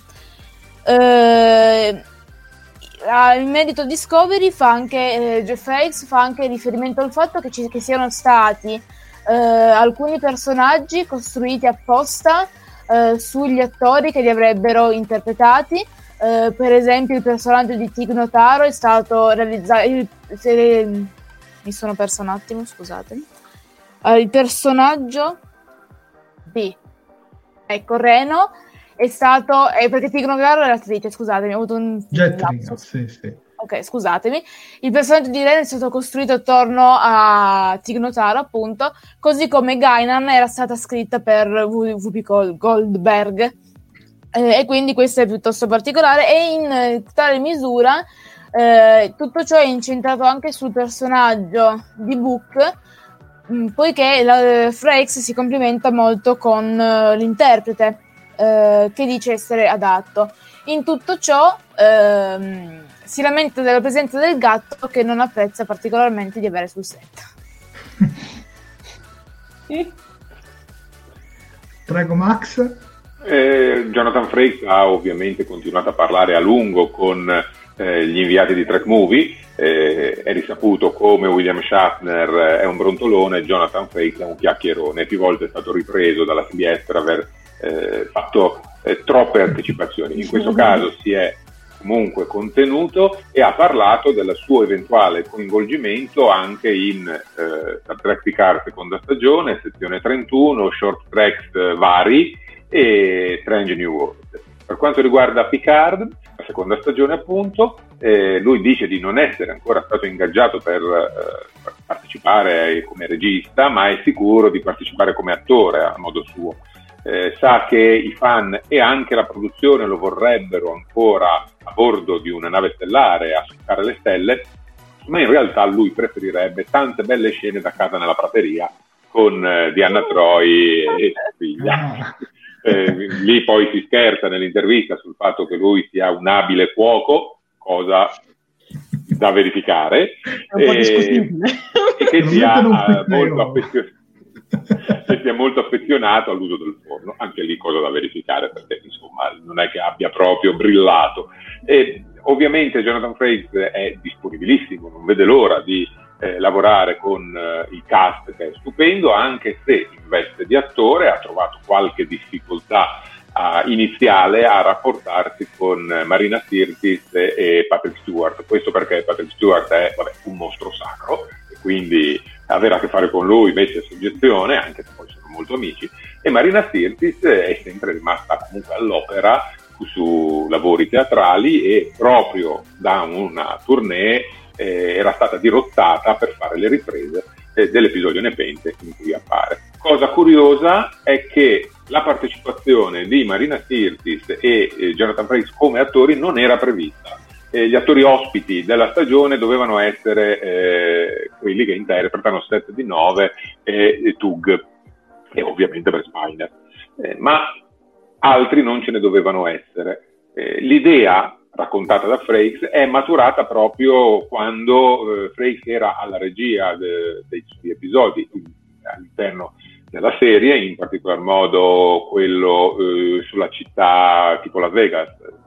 Il merito Discovery fa anche Jeff Frakes fa anche riferimento al fatto che siano stati alcuni personaggi costruiti apposta sugli attori che li avrebbero interpretati. Per esempio il personaggio di Tig Notaro è stato realizzato mi sono persa un attimo, scusatemi. Il personaggio di Reno è stato perché Tig Notaro è l'attrice, scusatemi, ho avuto un sì. Ok, scusatemi. Il personaggio di Reno è stato costruito attorno a Tig Notaro, appunto, così come Guinan era stata scritta per Whoopi Goldberg. E quindi questo è piuttosto particolare e in tale misura Tutto ciò è incentrato anche sul personaggio di Book, poiché Frakes si complimenta molto con l'interprete, che dice essere adatto. In tutto ciò si lamenta della presenza del gatto, che non apprezza particolarmente di avere sul set. Prego Max. Jonathan Frakes ha ovviamente continuato a parlare a lungo con gli inviati di Trek Movie. È risaputo come William Shatner è un brontolone, Jonathan Frakes è un chiacchierone. Più volte è stato ripreso dalla CBS per aver fatto troppe anticipazioni. In questo caso si è comunque contenuto e ha parlato del suo eventuale coinvolgimento anche in Star Trek Picard seconda stagione, sezione 31, short tracks vari e Strange New Worlds. Per quanto riguarda Picard, la seconda stagione appunto, lui dice di non essere ancora stato ingaggiato per partecipare come regista, ma è sicuro di partecipare come attore a modo suo. Sa che i fan e anche la produzione lo vorrebbero ancora a bordo di una nave stellare a toccare le stelle, ma in realtà lui preferirebbe tante belle scene da casa nella prateria con Diana Troy e sua figlia. Lì poi si scherza nell'intervista sul fatto che lui sia un abile cuoco, cosa da verificare, è un po' discutibile, e che sia molto affezionato all'uso del forno, anche lì cosa da verificare, perché insomma non è che abbia proprio brillato. E ovviamente Jonathan Frakes è disponibilissimo, non vede l'ora di lavorare con il cast, che è stupendo, anche se in veste di attore ha trovato qualche difficoltà iniziale a rapportarsi con Marina Sirtis e Patrick Stewart. Questo perché Patrick Stewart è un mostro sacro, e quindi avere a che fare con lui mette a soggezione, anche se poi sono molto amici, e Marina Sirtis è sempre rimasta comunque all'opera su lavori teatrali, e proprio da una tournée era stata dirottata per fare le riprese dell'episodio Nepente in cui appare. Cosa curiosa è che la partecipazione di Marina Sirtis e Jonathan Frakes come attori non era prevista. Gli attori ospiti della stagione dovevano essere quelli che interpretano 7 di 9 e Tug, e ovviamente Brett Spiner, ma altri non ce ne dovevano essere. L'idea raccontata da Frakes è maturata proprio quando Frakes era alla regia dei suoi episodi all'interno della serie, in particolar modo quello sulla città tipo Las Vegas,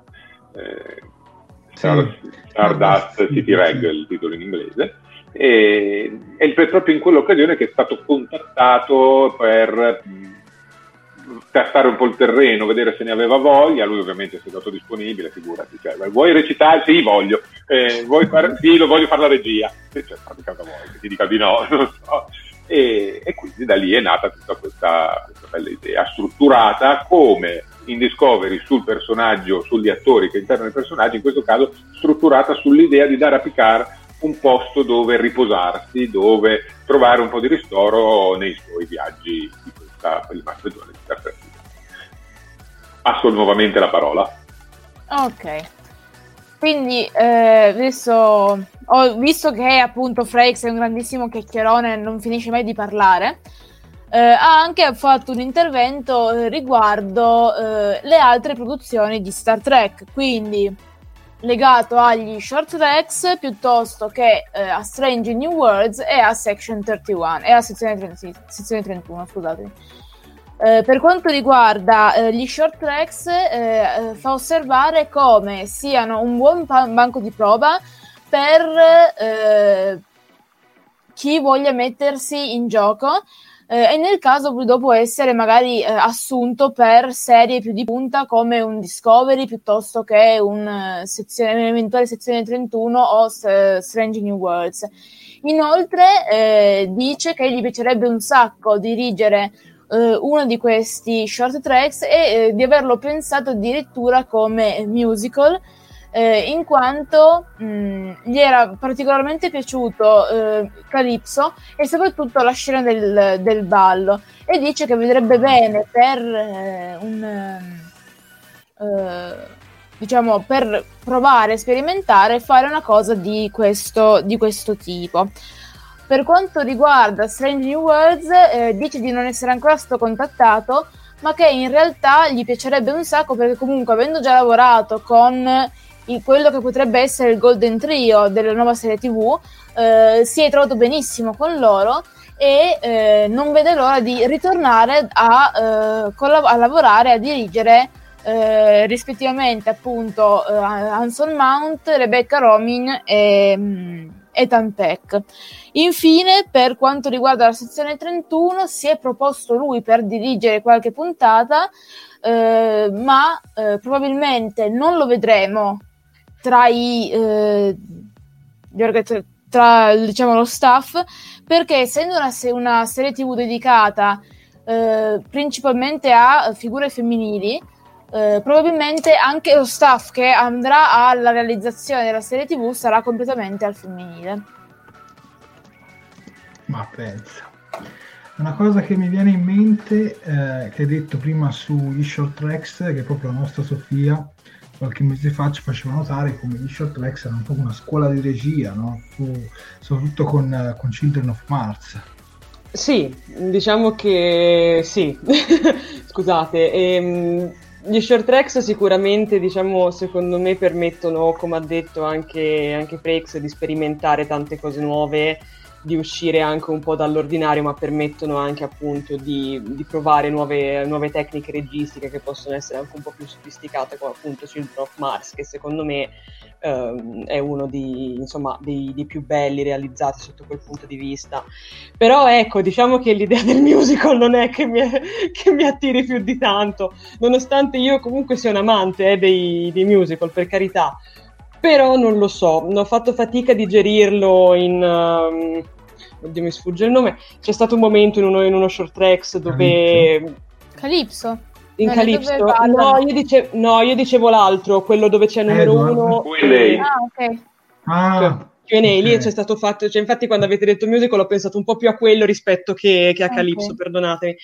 Stardust City Reg, il titolo in inglese, e è proprio in quell'occasione che è stato contattato per testare un po' il terreno, vedere se ne aveva voglia. Lui ovviamente si è dato disponibile, figurati, cioè, vuoi recitare? Sì, voglio. Vuoi fare? Sì, lo voglio fare la regia. Cioè, praticamente vuoi che ti dica di no, non so. E quindi da lì è nata tutta questa bella idea, strutturata come in Discovery sul personaggio, sugli attori che interpretano i personaggi, in questo caso strutturata sull'idea di dare a Picard un posto dove riposarsi, dove trovare un po' di ristoro nei suoi viaggi di questa prima stagione di Star Trek. Passo nuovamente la parola. Ok, quindi adesso ho visto che appunto Frakes è un grandissimo chiacchierone, non finisce mai di parlare. Ha anche fatto un intervento riguardo le altre produzioni di Star Trek, quindi legato agli short tracks piuttosto che a Strange New Worlds e a Section 31 e a sezione 31, scusatemi. Per quanto riguarda gli short tracks, fa osservare come siano un buon banco di prova per chi voglia mettersi in gioco, e nel caso dopo essere magari assunto per serie più di punta come un Discovery piuttosto che un'eventuale sezione 31 o Strange New Worlds. Inoltre dice che gli piacerebbe un sacco dirigere uno di questi short tracks e di averlo pensato addirittura come musical, in quanto gli era particolarmente piaciuto Calypso e soprattutto la scena del ballo, e dice che vedrebbe bene per diciamo, per provare, sperimentare, fare una cosa di questo tipo. Per quanto riguarda Strange New Worlds, dice di non essere ancora stato contattato, ma che in realtà gli piacerebbe un sacco, perché comunque, avendo già lavorato con quello che potrebbe essere il Golden Trio della nuova serie TV, si è trovato benissimo con loro e non vede l'ora di ritornare a lavorare, a dirigere rispettivamente appunto Anson Mount, Rebecca Romijn e Ethan Peck. Infine, per quanto riguarda la sezione 31, si è proposto lui per dirigere qualche puntata, ma probabilmente non lo vedremo tra diciamo lo staff, perché essendo una serie TV dedicata principalmente a figure femminili, probabilmente anche lo staff che andrà alla realizzazione della serie TV sarà completamente al femminile. Ma pensa, una cosa che mi viene in mente, che hai detto prima sugli short tracks, che proprio la nostra Sofia qualche mese fa ci faceva notare come gli short tracks erano un po' una scuola di regia, no? Soprattutto con Children of Mars. Sì, diciamo che sì. Scusate, gli short tracks sicuramente, diciamo, secondo me permettono, come ha detto anche Frakes, di sperimentare tante cose nuove, di uscire anche un po' dall'ordinario, ma permettono anche appunto di provare nuove tecniche registiche che possono essere anche un po' più sofisticate, come appunto Children of Mars, che secondo me è uno dei più belli realizzati sotto quel punto di vista. Però ecco, diciamo che l'idea del musical non è che mi attiri più di tanto, nonostante io comunque sia un amante dei musical, per carità. Però non lo so, ho fatto fatica a digerirlo oddio, mi sfugge il nome. C'è stato un momento in uno short tracks dove... Calypso? In Calypso? No, io dicevo l'altro, quello dove c'è numero uno... Ah, ok. Q&A, lì c'è stato fatto... Cioè, infatti quando avete detto musical ho pensato un po' più a quello rispetto che a Calypso, perdonatemi.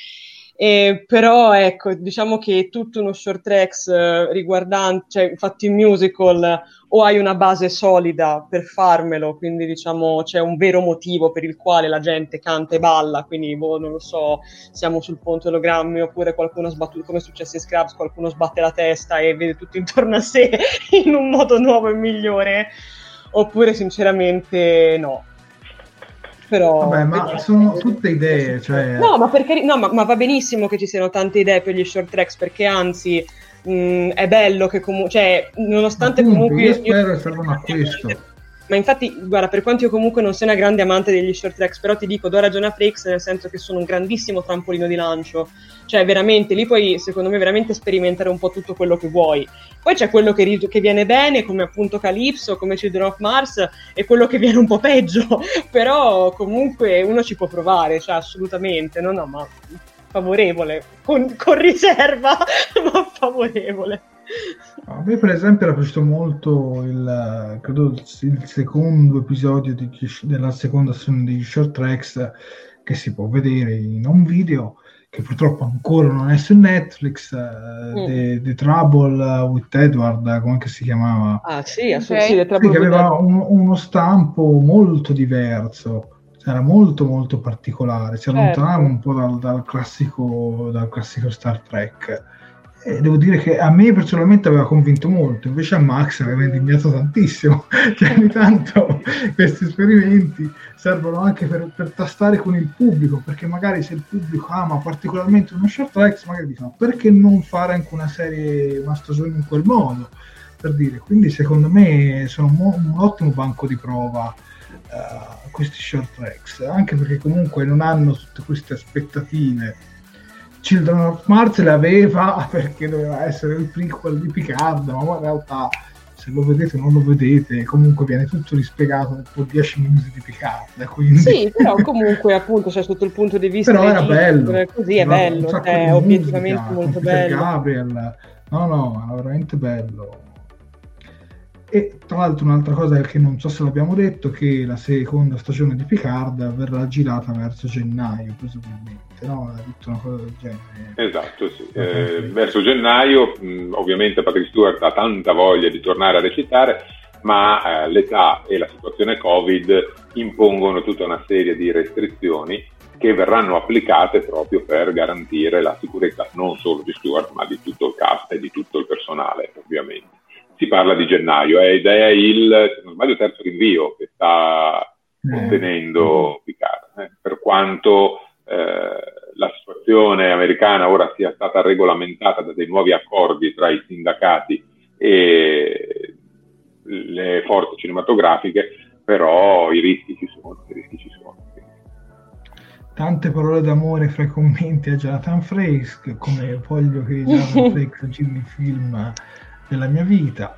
Però ecco, diciamo che è tutto uno short tracks riguardante, cioè fatto in musical, o hai una base solida per farmelo, quindi diciamo c'è un vero motivo per il quale la gente canta e balla, quindi non lo so, siamo sul ponte ologrammi, oppure qualcuno sbatte, come è successo in Scrubs, qualcuno sbatte la testa e vede tutto intorno a sé in un modo nuovo e migliore, oppure sinceramente no. Però, vabbè, ma sono tutte idee, cioè... No, ma va benissimo che ci siano tante idee per gli short tracks, perché anzi è bello che comunque, cioè, nonostante appunto, comunque io spero che servano a questo. Ma infatti, guarda, per quanto io comunque non sia una grande amante degli short tracks, però ti dico, do ragione a Frakes, nel senso che sono un grandissimo trampolino di lancio, cioè veramente, lì puoi, secondo me, veramente sperimentare un po' tutto quello che vuoi. Poi c'è quello che viene bene, come appunto Calypso, come Children of Mars, e quello che viene un po' peggio, però comunque uno ci può provare, cioè assolutamente, no, ma favorevole, con riserva, ma favorevole. A me per esempio era piaciuto molto credo il secondo episodio della seconda stagione di Short Tracks, che si può vedere in un video che purtroppo ancora non è su Netflix, The Trouble with Edward, come si chiamava? Ah sì, assolutamente. Sì, che aveva uno stampo molto diverso, era molto molto particolare, si allontanava un po' dal classico Star Trek. E devo dire che a me personalmente aveva convinto molto, invece a Max aveva indignato tantissimo, che ogni tanto questi esperimenti servono anche per tastare con il pubblico, perché magari se il pubblico ama particolarmente uno short track, magari dicono perché non fare anche una stagione in quel modo, per dire. Quindi secondo me sono un ottimo banco di prova questi short tracks, anche perché comunque non hanno tutte queste aspettative. Children of Mars le aveva perché doveva essere il prequel di Picard, ma in realtà se lo vedete o non lo vedete comunque viene tutto rispiegato dopo 10 minuti di Picard, quindi... Sì, però comunque appunto, cioè, sotto il punto di vista però era bello, così è bello, è obiettivamente molto bello. Gabriel, no, era veramente bello. E tra l'altro un'altra cosa che non so se l'abbiamo detto, che la seconda stagione di Picard verrà girata verso gennaio, presumibilmente, no? Ha detto una cosa del genere. Esatto, sì. Verso gennaio, ovviamente Patrick Stewart ha tanta voglia di tornare a recitare, ma l'età e la situazione Covid impongono tutta una serie di restrizioni che verranno applicate proprio per garantire la sicurezza non solo di Stewart, ma di tutto il cast e di tutto il personale, ovviamente. Si parla di gennaio ed è il, se non sbaglio, terzo rinvio che sta ottenendo Picard. Per quanto la situazione americana ora sia stata regolamentata da dei nuovi accordi tra i sindacati e le forze cinematografiche, però i rischi ci sono. Tante parole d'amore fra i commenti a Jonathan Frakes, come voglio che Jonathan Frakes giri il film della mia vita.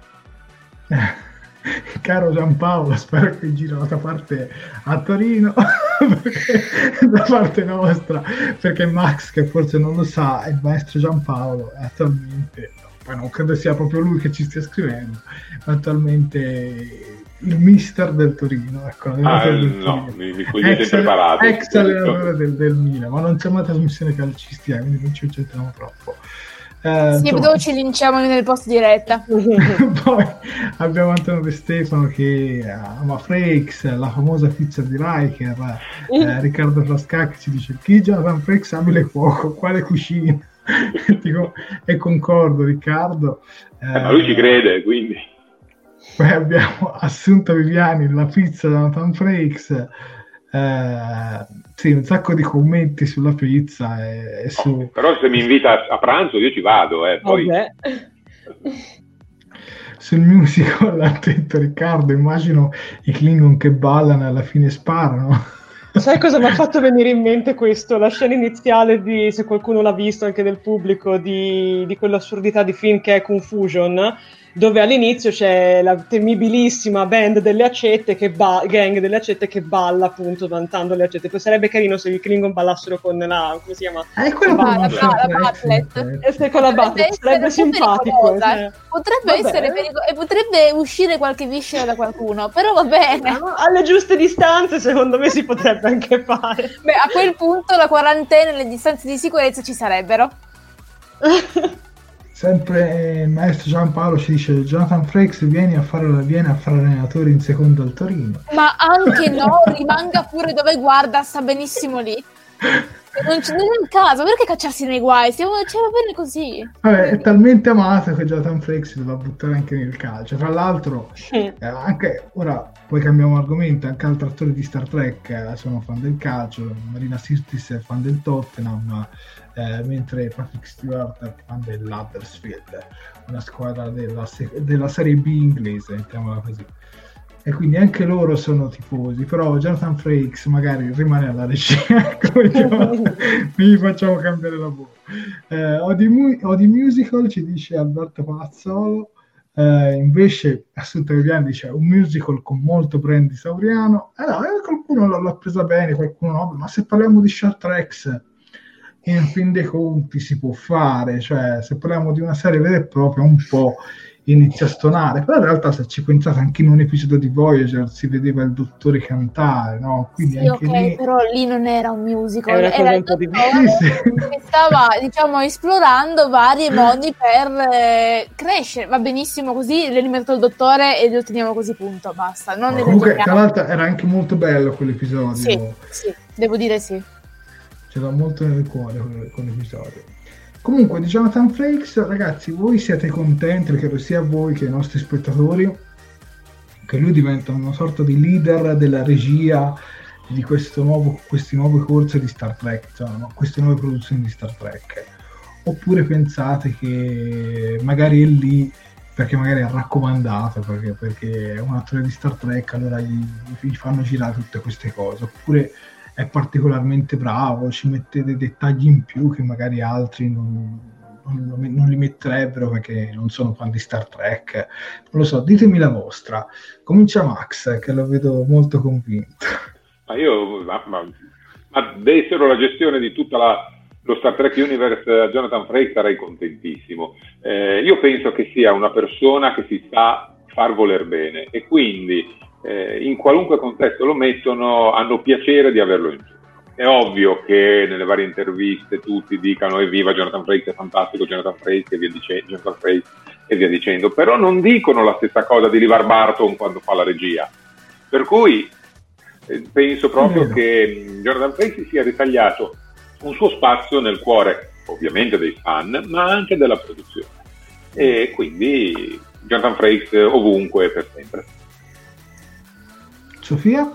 Caro Giampaolo, spero che giri dall'altra parte a Torino da parte nostra, perché Max, che forse non lo sa, è il maestro Giampaolo, è attualmente, poi non credo sia proprio lui che ci stia scrivendo, ma attualmente il mister del Torino, ecco, mi cogliete impreparato, ex allenatore del Milan, ma non c'è una trasmissione calcistica, quindi non ci concentriamo troppo. Sì, però ci linciamo nel post diretta. Poi abbiamo Antonio De Stefano che ama Frakes, la famosa pizza di Riker. Riccardo Frascacchi ci dice: chi Jonathan Frakes abile fuoco, quale cucina? Dico, e concordo, Riccardo. Ma lui ci crede, quindi. Poi abbiamo Assunta Viviani, la pizza di Jonathan Frakes. Sì, un sacco di commenti sulla pizza e su... Però se mi invita a pranzo io ci vado, poi... Sul musical l'ha detto Riccardo, immagino i Klingon che ballano e alla fine sparano. Sai cosa mi ha fatto venire in mente questo? La scena iniziale di, se qualcuno l'ha visto anche del pubblico, di quell'assurdità di film che è Confusion, dove all'inizio c'è la temibilissima band delle accette gang delle accette che balla appunto vantando le accette. Poi sarebbe carino se i Klingon ballassero con la, come si chiama? La Butlet. Con la Butlet sarebbe simpatico. Potrebbe essere e potrebbe uscire qualche viscera da qualcuno, però va bene. Alle giuste distanze secondo me si potrebbe anche fare. Beh, a quel punto la quarantena e le distanze di sicurezza ci sarebbero. Sempre il maestro Giampaolo ci dice: Jonathan Frakes viene a fare allenatore in secondo al Torino. Ma anche no, rimanga pure dove guarda, sta benissimo lì. Non è il caso, perché cacciarsi nei guai? Va bene così. Vabbè, è talmente amato che Jonathan Frakes si doveva buttare anche nel calcio. Tra l'altro, anche ora poi cambiamo argomento, anche altri attori di Star Trek sono fan del calcio. Marina Sirtis è fan del Tottenham, mentre Patrick Stewart è fan dell'Huddersfield, una squadra della Serie B inglese, mettiamola così. E quindi anche loro sono tifosi, però Jonathan Frakes magari rimane alla regia, come gli facciamo cambiare lavoro. Odi Musical ci dice Alberto Palazzolo, invece Assunta Viviani dice un musical con molto Brandy Sauriano. Qualcuno l'ha presa bene, qualcuno no, ma se parliamo di Star Trek in fin dei conti si può fare, cioè se parliamo di una serie vera e propria un po' inizia a stonare, però in realtà se ci pensate anche in un episodio di Voyager si vedeva il dottore cantare, no? Quindi sì, anche lì... però lì non era un musical, era il dottore che stava esplorando vari modi per crescere. Va benissimo così, l'eliminato il dottore e lo teniamo così, punto, basta. Comunque tra l'altro era anche molto bello quell'episodio, sì, devo dire sì, c'era molto nel cuore quell'episodio. Comunque di Jonathan Frakes, ragazzi, voi siete contenti, credo sia voi che i nostri spettatori, che lui diventa una sorta di leader della regia di questi nuovi corsi di Star Trek, cioè, queste nuove produzioni di Star Trek? Oppure pensate che magari è lì perché magari è raccomandato, perché è un attore di Star Trek, allora gli fanno girare tutte queste cose? Oppure è particolarmente bravo, ci mette dei dettagli in più che magari altri non li metterebbero perché non sono fan di Star Trek? Non lo so, ditemi la vostra. Comincia Max, che lo vedo molto convinto. Ma dessero la gestione di tutta lo Star Trek Universe a Jonathan Frakes sarei contentissimo. Io penso che sia una persona che si sta far voler bene, e quindi in qualunque contesto lo mettono hanno piacere di averlo in giù. È ovvio che nelle varie interviste tutti dicano evviva Jonathan Frakes, è fantastico Jonathan Frakes e via dicendo, però non dicono la stessa cosa di LeVar Burton quando fa la regia, per cui penso proprio che Jonathan Frakes sia ritagliato un suo spazio nel cuore ovviamente dei fan, ma anche della produzione, e quindi Jonathan Frakes ovunque e per sempre. Sofia?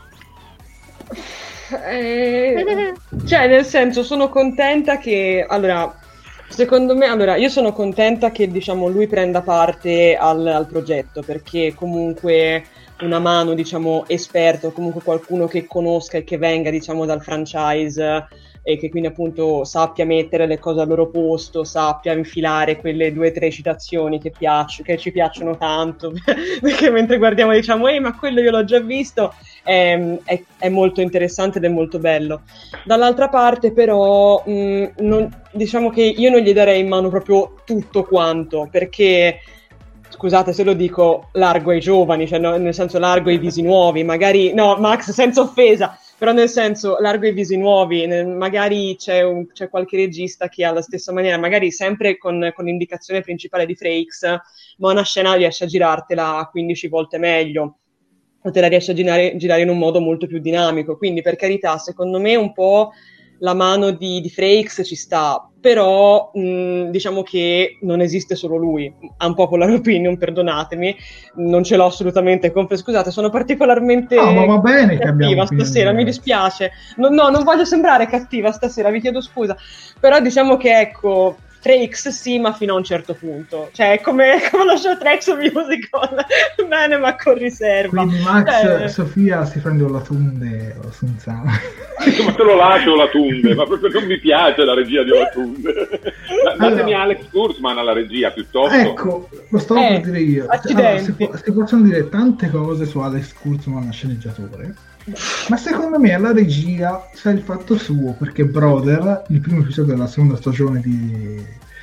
Cioè, nel senso, sono contenta che, secondo me, io sono contenta che, diciamo, lui prenda parte al progetto, perché comunque una mano, diciamo, esperto, comunque qualcuno che conosca e che venga, diciamo, dal franchise e che quindi appunto sappia mettere le cose al loro posto, sappia infilare quelle 2 o 3 citazioni che ci piacciono tanto, perché mentre guardiamo diciamo ma quello io l'ho già visto, è molto interessante ed è molto bello. Dall'altra parte però diciamo che io non gli darei in mano proprio tutto quanto, perché scusate se lo dico, largo ai giovani, cioè nel senso largo ai visi nuovi, magari, no Max senza offesa, però nel senso largo ai visi nuovi, magari c'è qualche regista che ha la stessa maniera, magari sempre con l'indicazione principale di Frakes, ma una scena riesce a girartela 15 volte meglio, o te la riesce a girare in un modo molto più dinamico, quindi per carità, secondo me un po' la mano di Frakes ci sta, però diciamo che non esiste solo lui, unpopular opinion, perdonatemi, non ce l'ho assolutamente scusate, sono particolarmente ma va bene cattiva stasera, mi dispiace, no, non voglio sembrare cattiva stasera, vi chiedo scusa, però diciamo che ecco, Frakes sì, ma fino a un certo punto, cioè è come lo show Tracks Musical, bene ma con riserva. Quindi Max, Sofia si prende la tunde o senza... Ma te lo lascio la tunde, ma proprio non mi piace la regia di Olatunde. Datemi Alex Kurtzman alla regia piuttosto. Ecco, lo stavo per dire io. Accidenti. Si possono dire tante cose su Alex Kurtzman, sceneggiatore, ma secondo me alla regia c'è il fatto suo, perché Brother, il primo episodio della seconda stagione di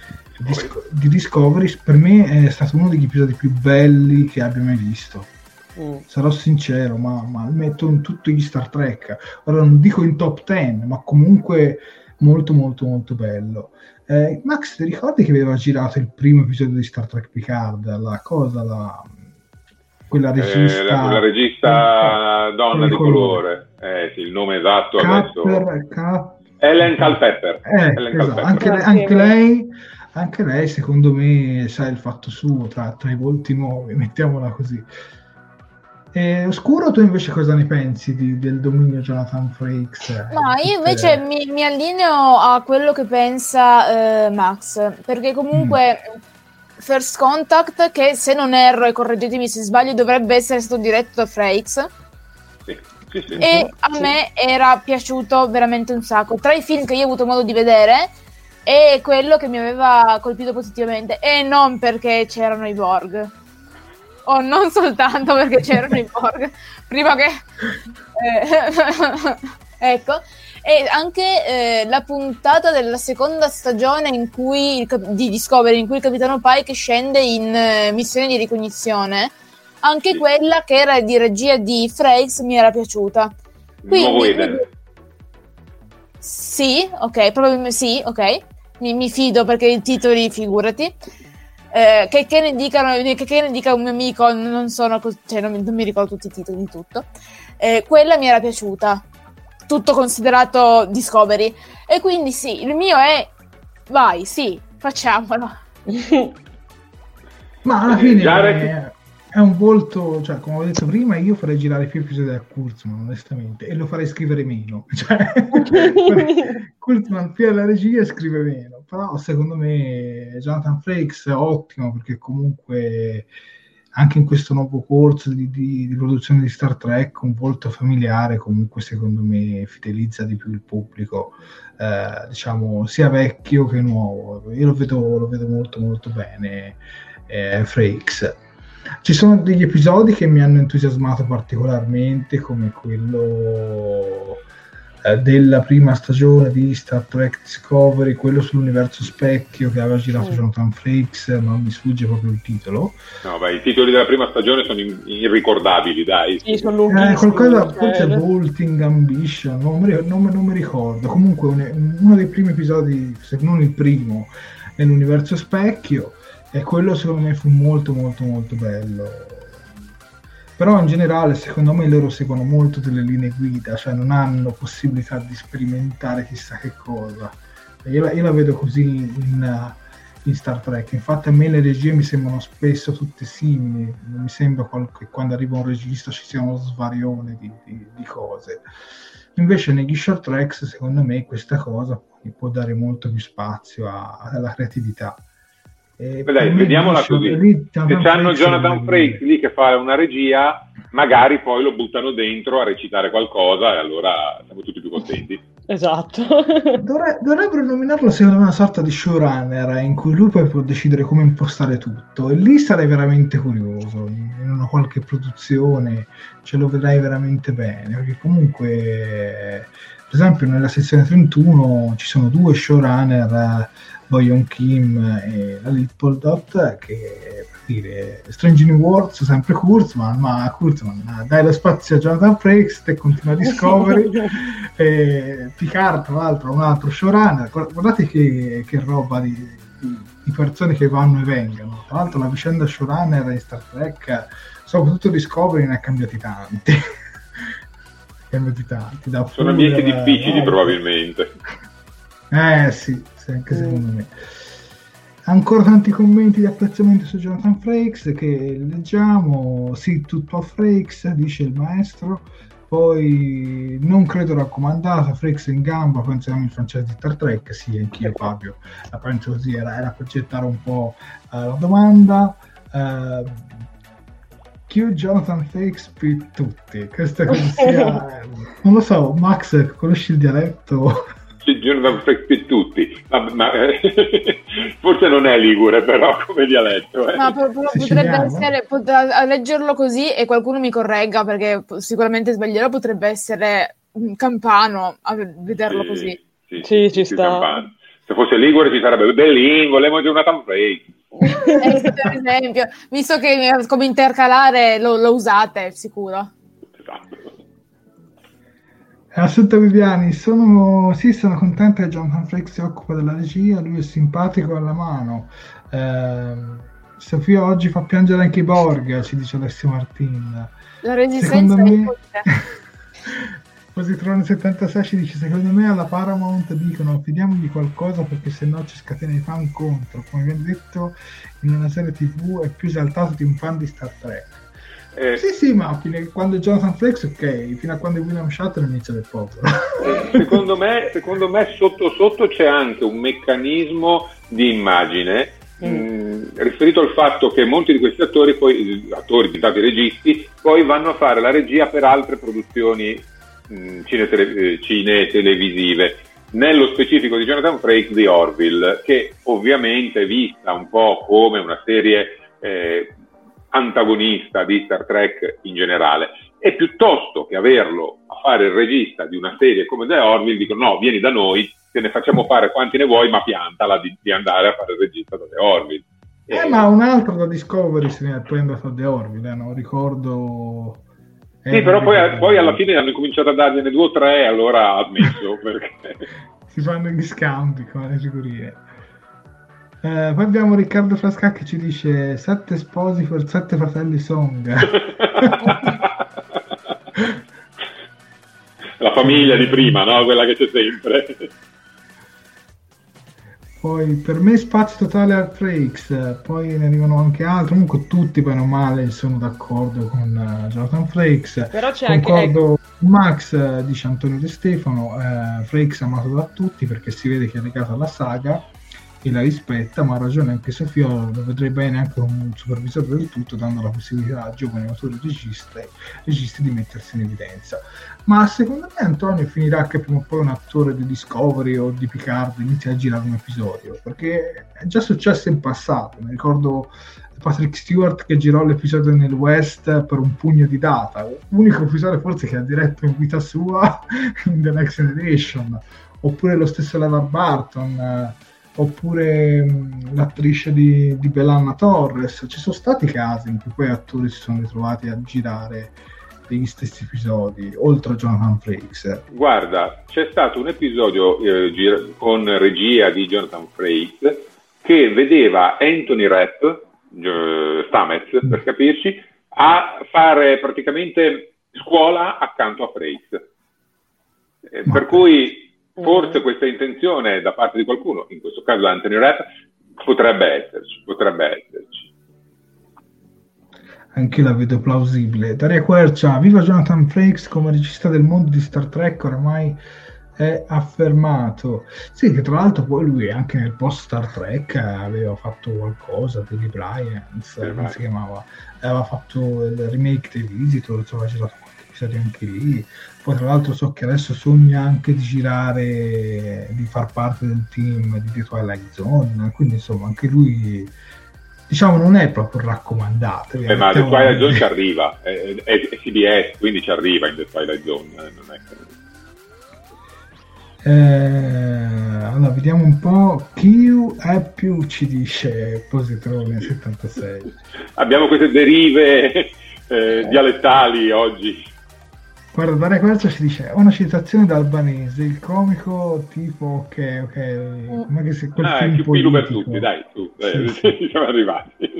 Discovery, per me è stato uno degli episodi più belli che abbia mai visto. Sarò sincero, ma metto in tutti gli Star Trek, ora non dico in top 10, ma comunque molto molto molto bello. Max, ti ricordi che aveva girato il primo episodio di Star Trek Picard, quella regista, quella regista donna di colore, sì, il nome esatto adesso, Ellen Culpepper. Esatto. Anche lei secondo me sa il fatto suo, tra i volti nuovi, mettiamola così. Oscuro, tu invece cosa ne pensi del dominio Jonathan Frakes? No, io invece mi allineo a quello che pensa Max, perché comunque First Contact, che se non erro, e correggetemi se sbaglio, dovrebbe essere stato diretto da Frakes, sì, e a me era piaciuto veramente un sacco. Tra i film che io ho avuto modo di vedere è quello che mi aveva colpito positivamente, e non perché c'erano i Borg, o non soltanto perché c'erano i Borg, prima che ecco, e anche la puntata della seconda stagione di Discovery, in cui il capitano Pike scende in missione di ricognizione, anche quella che era di regia di Frakes mi era piaciuta. Quindi sì, ok, probabilmente sì, ok, mi fido, perché i titoli, figurati. Che ne dica un mio amico, non sono cioè non mi ricordo tutti i titoli di tutto. Quella mi era piaciuta, tutto considerato Discovery, e quindi sì, il mio è vai, sì, facciamolo. Ma alla fine è un volto, cioè come ho detto prima, io farei girare più episodi da Kurtzman, onestamente, e lo farei scrivere meno, cioè Kurtzman più alla regia scrive meno, però secondo me Jonathan Frakes è ottimo, perché comunque anche in questo nuovo corso di produzione di Star Trek un volto familiare comunque secondo me fidelizza di più il pubblico, diciamo sia vecchio che nuovo. Io lo vedo molto molto bene, Frakes. Ci sono degli episodi che mi hanno entusiasmato particolarmente, come quello della prima stagione di Star Trek Discovery, quello sull'universo specchio che aveva girato Jonathan Frakes, non mi sfugge proprio il titolo. No, beh, i titoli della prima stagione sono irricordabili, dai. Sì, sono lunghissimi. Qualcosa, forse Vaulting Ambition, non mi ricordo. Comunque uno dei primi episodi, se non il primo, nell'universo specchio, e quello secondo me fu molto molto molto bello. Però in generale secondo me loro seguono molto delle linee guida, cioè non hanno possibilità di sperimentare chissà che cosa. Io la vedo così in Star Trek. Infatti a me le regie mi sembrano spesso tutte simili, non mi sembra che quando arriva un regista ci sia uno svarione di cose. Invece negli short tracks secondo me questa cosa può dare molto più spazio alla creatività. Dai, vediamola così. Se c'hanno Jonathan Frakes lì che fa una regia, magari poi lo buttano dentro a recitare qualcosa e allora siamo tutti più contenti. Esatto. Dovrebbero nominarlo secondo me una sorta di showrunner in cui lui poi può decidere come impostare tutto, e lì sarei veramente curioso. In una qualche produzione ce lo vedrai veramente bene, perché comunque per esempio nella sezione 31 ci sono 2 showrunner, Boyon Kim e la Litpoldot, che per dire Strange New Worlds sempre Kurtzman, ma Kurtzman dai lo spazio a Jonathan Frakes e continua Discovery. Picard tra l'altro un altro showrunner. Guardate che roba di persone che vanno e vengono. Tra l'altro la vicenda showrunner in Star Trek, soprattutto Discovery, ne ha cambiati tanti. Sono ambienti difficili probabilmente. Sì, anche secondo me. Ancora tanti commenti di apprezzamento su Jonathan Frakes che leggiamo. Sì, tutto a Frakes, dice il maestro. Poi non credo raccomandata, Frakes in gamba, pensiamo il francese di Star Trek. Sì, anch'io Fabio la penso così, era per gettare un po' la domanda. Q Jonathan Frakes per tutti, questo è come sia. Non lo so, Max, conosci il dialetto? Jonathan Frakes per tutti, ma forse non è ligure però come dialetto. No, potrebbe essere, a leggerlo così e qualcuno mi corregga perché sicuramente sbaglierò, potrebbe essere un campano a vederlo così. Sì, ci sta. Campano. Se fosse ligure ci sarebbe Bellingo, le Jonathan Frakes. Per esempio, visto che come intercalare lo usate, sicuro. Esatto. Assunta Viviani, sono contenta che Jonathan Frakes si occupa della regia, lui è simpatico alla mano. Sofia oggi fa piangere anche i Borg, ci dice Alessio Martin. La resistenza è Positrone 76 ci dice: secondo me alla Paramount dicono fidiamogli qualcosa perché sennò ci scatena i fan contro, come viene detto in una serie TV è più esaltato di un fan di Star Trek. Sì, ma quando Jonathan Frakes, ok, fino a quando William Shatner inizia del popolo. Secondo me sotto c'è anche un meccanismo di immagine riferito al fatto che molti di questi attori diventati registi, poi vanno a fare la regia per altre produzioni televisive. Nello specifico di Jonathan Frakes, The Orville, che ovviamente è vista un po' come una serie antagonista di Star Trek in generale, e piuttosto che averlo a fare il regista di una serie come The Orville dicono no, vieni da noi, te ne facciamo fare quanti ne vuoi, ma piantala di andare a fare il regista da The Orville. Ma un altro da Discovery se ne è andato a The Orville, non ricordo. Sì, però poi alla fine hanno cominciato a dargliene 2 o 3, allora ha smesso perché si fanno gli scambi come le figurine. Poi abbiamo Riccardo Frasca che ci dice 7 sposi per 7 fratelli Song. La famiglia di prima, no? Quella che c'è sempre. Poi per me spazio totale al Frakes, poi ne arrivano anche altri, comunque tutti bene o male sono d'accordo con Jonathan Frakes. Però c'è concordo anche Max, dice Antonio De Stefano, Frakes amato da tutti perché si vede che è legato alla saga. e la rispetta, ma ha ragione anche Sofia, lo vedrei bene anche come un supervisore del tutto, dando la possibilità a giovani autori registi di mettersi in evidenza. Ma secondo me Antonio finirà che prima o poi un attore di Discovery o di Picard inizia a girare un episodio, perché è già successo in passato. Mi ricordo Patrick Stewart che girò l'episodio nel West per un pugno di data, l'unico episodio forse che ha diretto in vita sua in The Next Generation, oppure lo stesso LeVar Burton, oppure l'attrice di B'Elanna Torres. Ci sono stati casi in cui poi attori si sono ritrovati a girare degli stessi episodi, oltre a Jonathan Frakes. Guarda, c'è stato un episodio con regia di Jonathan Frakes che vedeva Anthony Rapp, Stamets per capirci, a fare praticamente scuola accanto a Frakes. Per cui forse questa intenzione da parte di qualcuno, in questo caso Anthony Rapp, potrebbe esserci. Anche la vedo plausibile. Daria Quercia, viva Jonathan Frakes come regista del mondo di Star Trek, oramai è affermato. Sì, che tra l'altro poi lui anche nel post Star Trek aveva fatto qualcosa, Daily Bryant, come si chiamava, aveva fatto il remake dei Visitor, aveva girato qualche episodio anche lì. Poi tra l'altro so che adesso sogna anche di girare, di far parte del team di The Twilight Zone, quindi insomma anche lui, diciamo, non è proprio raccomandato. Ma The Twilight Zone ci arriva, è CBS, quindi ci arriva in The Twilight Zone, non è che... allora vediamo un po'. Q è più, ci dice Positrone 76. Abbiamo queste derive dialettali oggi. Guarda, Daria Quercia ci dice una citazione da albanese, il comico tipo ok, come che se quel film più pilu per tutti, dai, tu, sì. Siamo arrivati.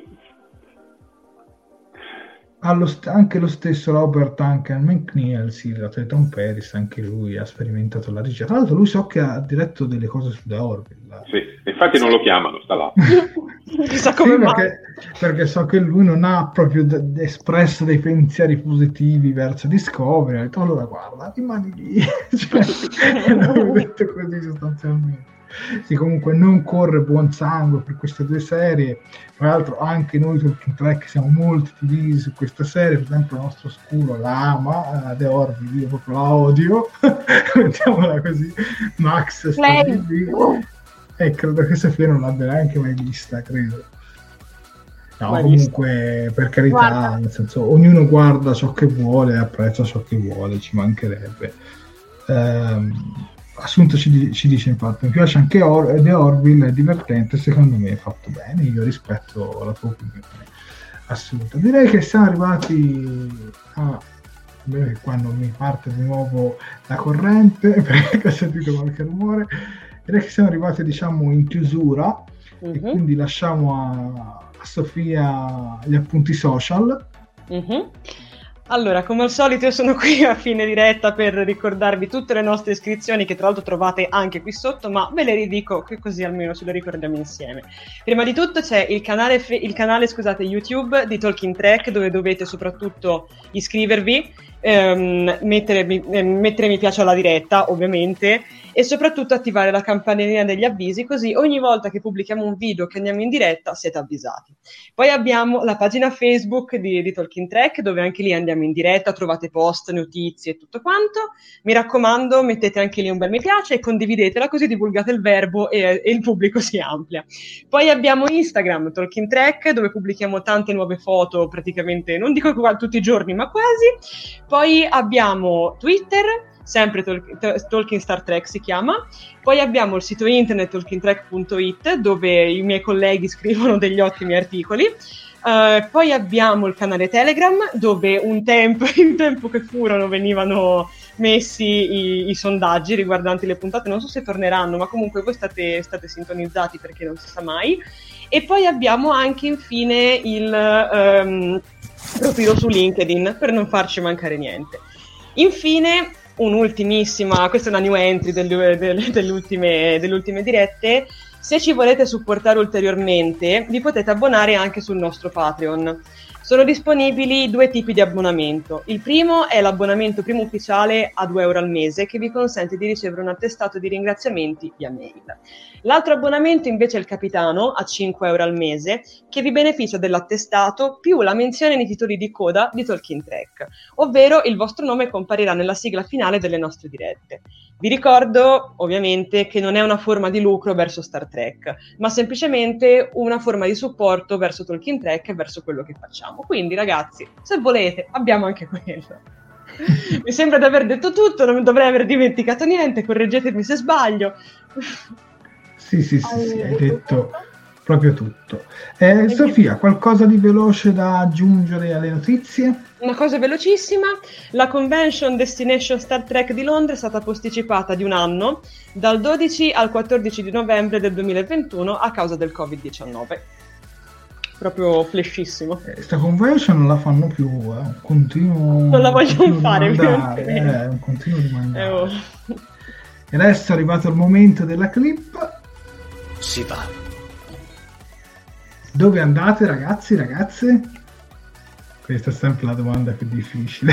Anche lo stesso Robert Duncan McNeil, sì, l'attore Tom Paris, anche lui ha sperimentato la regia. Tra l'altro lui so che ha diretto delle cose su The Orville. Sì, infatti non lo chiamano, sta là. Chissà come perché so che lui non ha proprio espresso dei pensieri positivi verso Discovery. Ha detto allora guarda, rimani lì. L'ho detto così sostanzialmente. Sì, comunque non corre buon sangue per queste due serie. Tra l'altro anche noi Talking Trek siamo molto divisi su questa serie. Per esempio il nostro scuro la ama, The Orville, io proprio la odio. Mettiamola così. Max sta lì e credo che Sofia non l'abbia neanche mai vista, credo. No, comunque per carità, nel senso, ognuno guarda ciò che vuole, apprezza ciò che vuole, ci mancherebbe. Assunto ci dice infatti mi piace anche The Orville, è divertente, secondo me è fatto bene, io rispetto la tua opinione assoluta. Direi che siamo arrivati a qua non mi parte di nuovo la corrente perché ho sentito qualche rumore. Direi che siamo arrivati, diciamo, in chiusura e quindi lasciamo a Sofia gli appunti social. Allora, come al solito io sono qui a fine diretta per ricordarvi tutte le nostre iscrizioni, che tra l'altro trovate anche qui sotto, ma ve le ridico che così almeno ce le ricordiamo insieme. Prima di tutto c'è il canale YouTube di Talking Trek, dove dovete soprattutto iscrivervi, mettere mi piace alla diretta, ovviamente, e soprattutto attivare la campanellina degli avvisi, così ogni volta che pubblichiamo un video che andiamo in diretta siete avvisati. Poi abbiamo la pagina Facebook di Talking Trek, dove anche lì andiamo in diretta, trovate post, notizie e tutto quanto. Mi raccomando, mettete anche lì un bel mi piace e condividetela, così divulgate il verbo e il pubblico si amplia. Poi abbiamo Instagram, Talking Trek, dove pubblichiamo tante nuove foto, praticamente, non dico tutti i giorni, ma quasi. Poi abbiamo Twitter, sempre Talking Star Trek si chiama. Poi abbiamo il sito internet talkingtrek.it, dove i miei colleghi scrivono degli ottimi articoli. Poi abbiamo il canale Telegram, dove in tempo che furono venivano messi i sondaggi riguardanti le puntate. Non so se torneranno, ma comunque voi state sintonizzati, perché non si sa mai. E poi abbiamo anche infine il profilo su LinkedIn, per non farci mancare niente. Infine, un'ultimissima, questa è una new entry delle ultime dirette. Se ci volete supportare ulteriormente, vi potete abbonare anche sul nostro Patreon. Sono disponibili 2 tipi di abbonamento. Il primo è l'abbonamento primo ufficiale a €2 al mese, che vi consente di ricevere un attestato di ringraziamenti via mail. L'altro abbonamento invece è il capitano a €5 al mese, che vi beneficia dell'attestato più la menzione nei titoli di coda di Talking Track, ovvero il vostro nome comparirà nella sigla finale delle nostre dirette. Vi ricordo ovviamente che non è una forma di lucro verso Star Trek, ma semplicemente una forma di supporto verso Talking Track e verso quello che facciamo. Quindi ragazzi, se volete, abbiamo anche quello. Mi sembra di aver detto tutto, non dovrei aver dimenticato niente, correggetemi se sbaglio. Sì, hai detto proprio tutto. Sofia, qualcosa di veloce da aggiungere alle notizie? Una cosa velocissima, la Convention Destination Star Trek di Londra è stata posticipata di un anno, dal 12 al 14 di novembre del 2021 a causa del Covid-19. Proprio flashissimo. Questa convention non la fanno più, è un continuo. Non la vogliono fare, è un continuo rimandare. E adesso è arrivato il momento della clip. Si va. Dove andate, ragazzi, ragazze? Questa è sempre la domanda più difficile.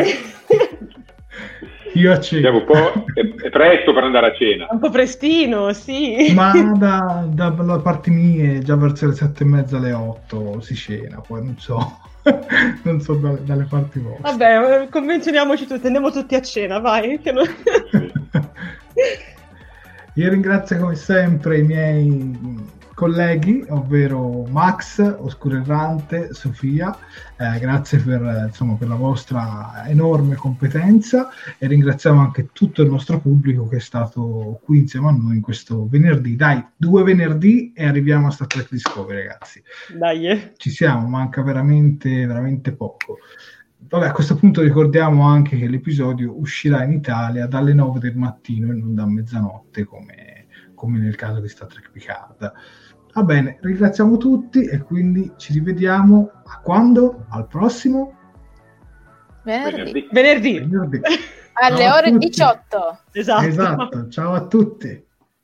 Io a cena. È presto per andare a cena. Un po' prestino, sì. Ma da parte mie già verso le 7:30, alle 8 si cena, poi non so dalle parti vostre. Vabbè, convenzioniamoci tutti, andiamo tutti a cena, vai. Che non... Io ringrazio come sempre i miei colleghi, ovvero Max, Oscuro Errante, Sofia, grazie per la vostra enorme competenza, e ringraziamo anche tutto il nostro pubblico che è stato qui insieme a noi in questo venerdì. Dai, 2 venerdì e arriviamo a Star Trek Discovery, ragazzi. Dai. Ci siamo, manca veramente, veramente poco. Vabbè, a questo punto ricordiamo anche che l'episodio uscirà in Italia dalle 9 del mattino e non da mezzanotte come nel caso di Star Trek Picard. Va bene, ringraziamo tutti e quindi ci rivediamo a quando? Al prossimo? Venerdì. Alle ore 18. Esatto. Ciao a tutti.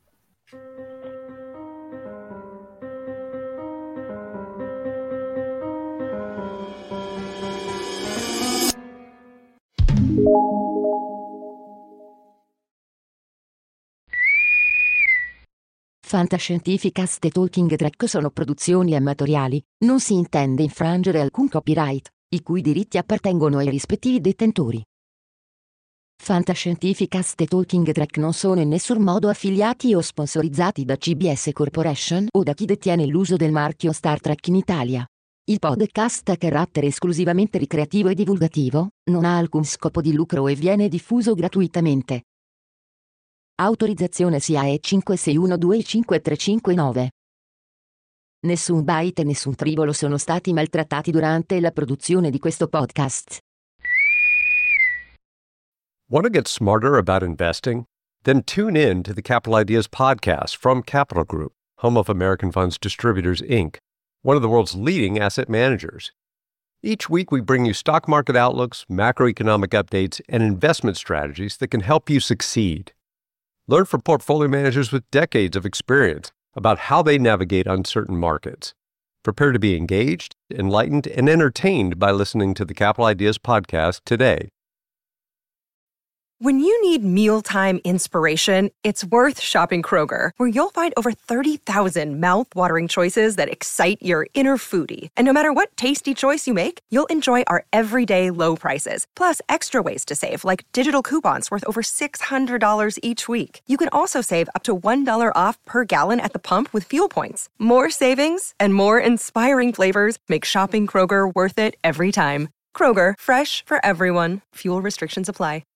Fantascientificast e Talking Track sono produzioni amatoriali, non si intende infrangere alcun copyright, i cui diritti appartengono ai rispettivi detentori. Fantascientificast e Talking Track non sono in nessun modo affiliati o sponsorizzati da CBS Corporation o da chi detiene l'uso del marchio Star Trek in Italia. Il podcast ha carattere esclusivamente ricreativo e divulgativo, non ha alcun scopo di lucro e viene diffuso gratuitamente. Autorizzazione SIAE 56125359. Nessun byte e nessun tribolo sono stati maltrattati durante la produzione di questo podcast. Want to get smarter about investing? Then tune in to the Capital Ideas podcast from Capital Group, home of American Funds Distributors, Inc., one of the world's leading asset managers. Each week we bring you stock market outlooks, macroeconomic updates, and investment strategies that can help you succeed. Learn from portfolio managers with decades of experience about how they navigate uncertain markets. Prepare to be engaged, enlightened, and entertained by listening to the Capital Ideas podcast today. When you need mealtime inspiration, it's worth shopping Kroger, where you'll find over 30,000 mouth-watering choices that excite your inner foodie. And no matter what tasty choice you make, you'll enjoy our everyday low prices, plus extra ways to save, like digital coupons worth over $600 each week. You can also save up to $1 off per gallon at the pump with fuel points. More savings and more inspiring flavors make shopping Kroger worth it every time. Kroger, fresh for everyone. Fuel restrictions apply.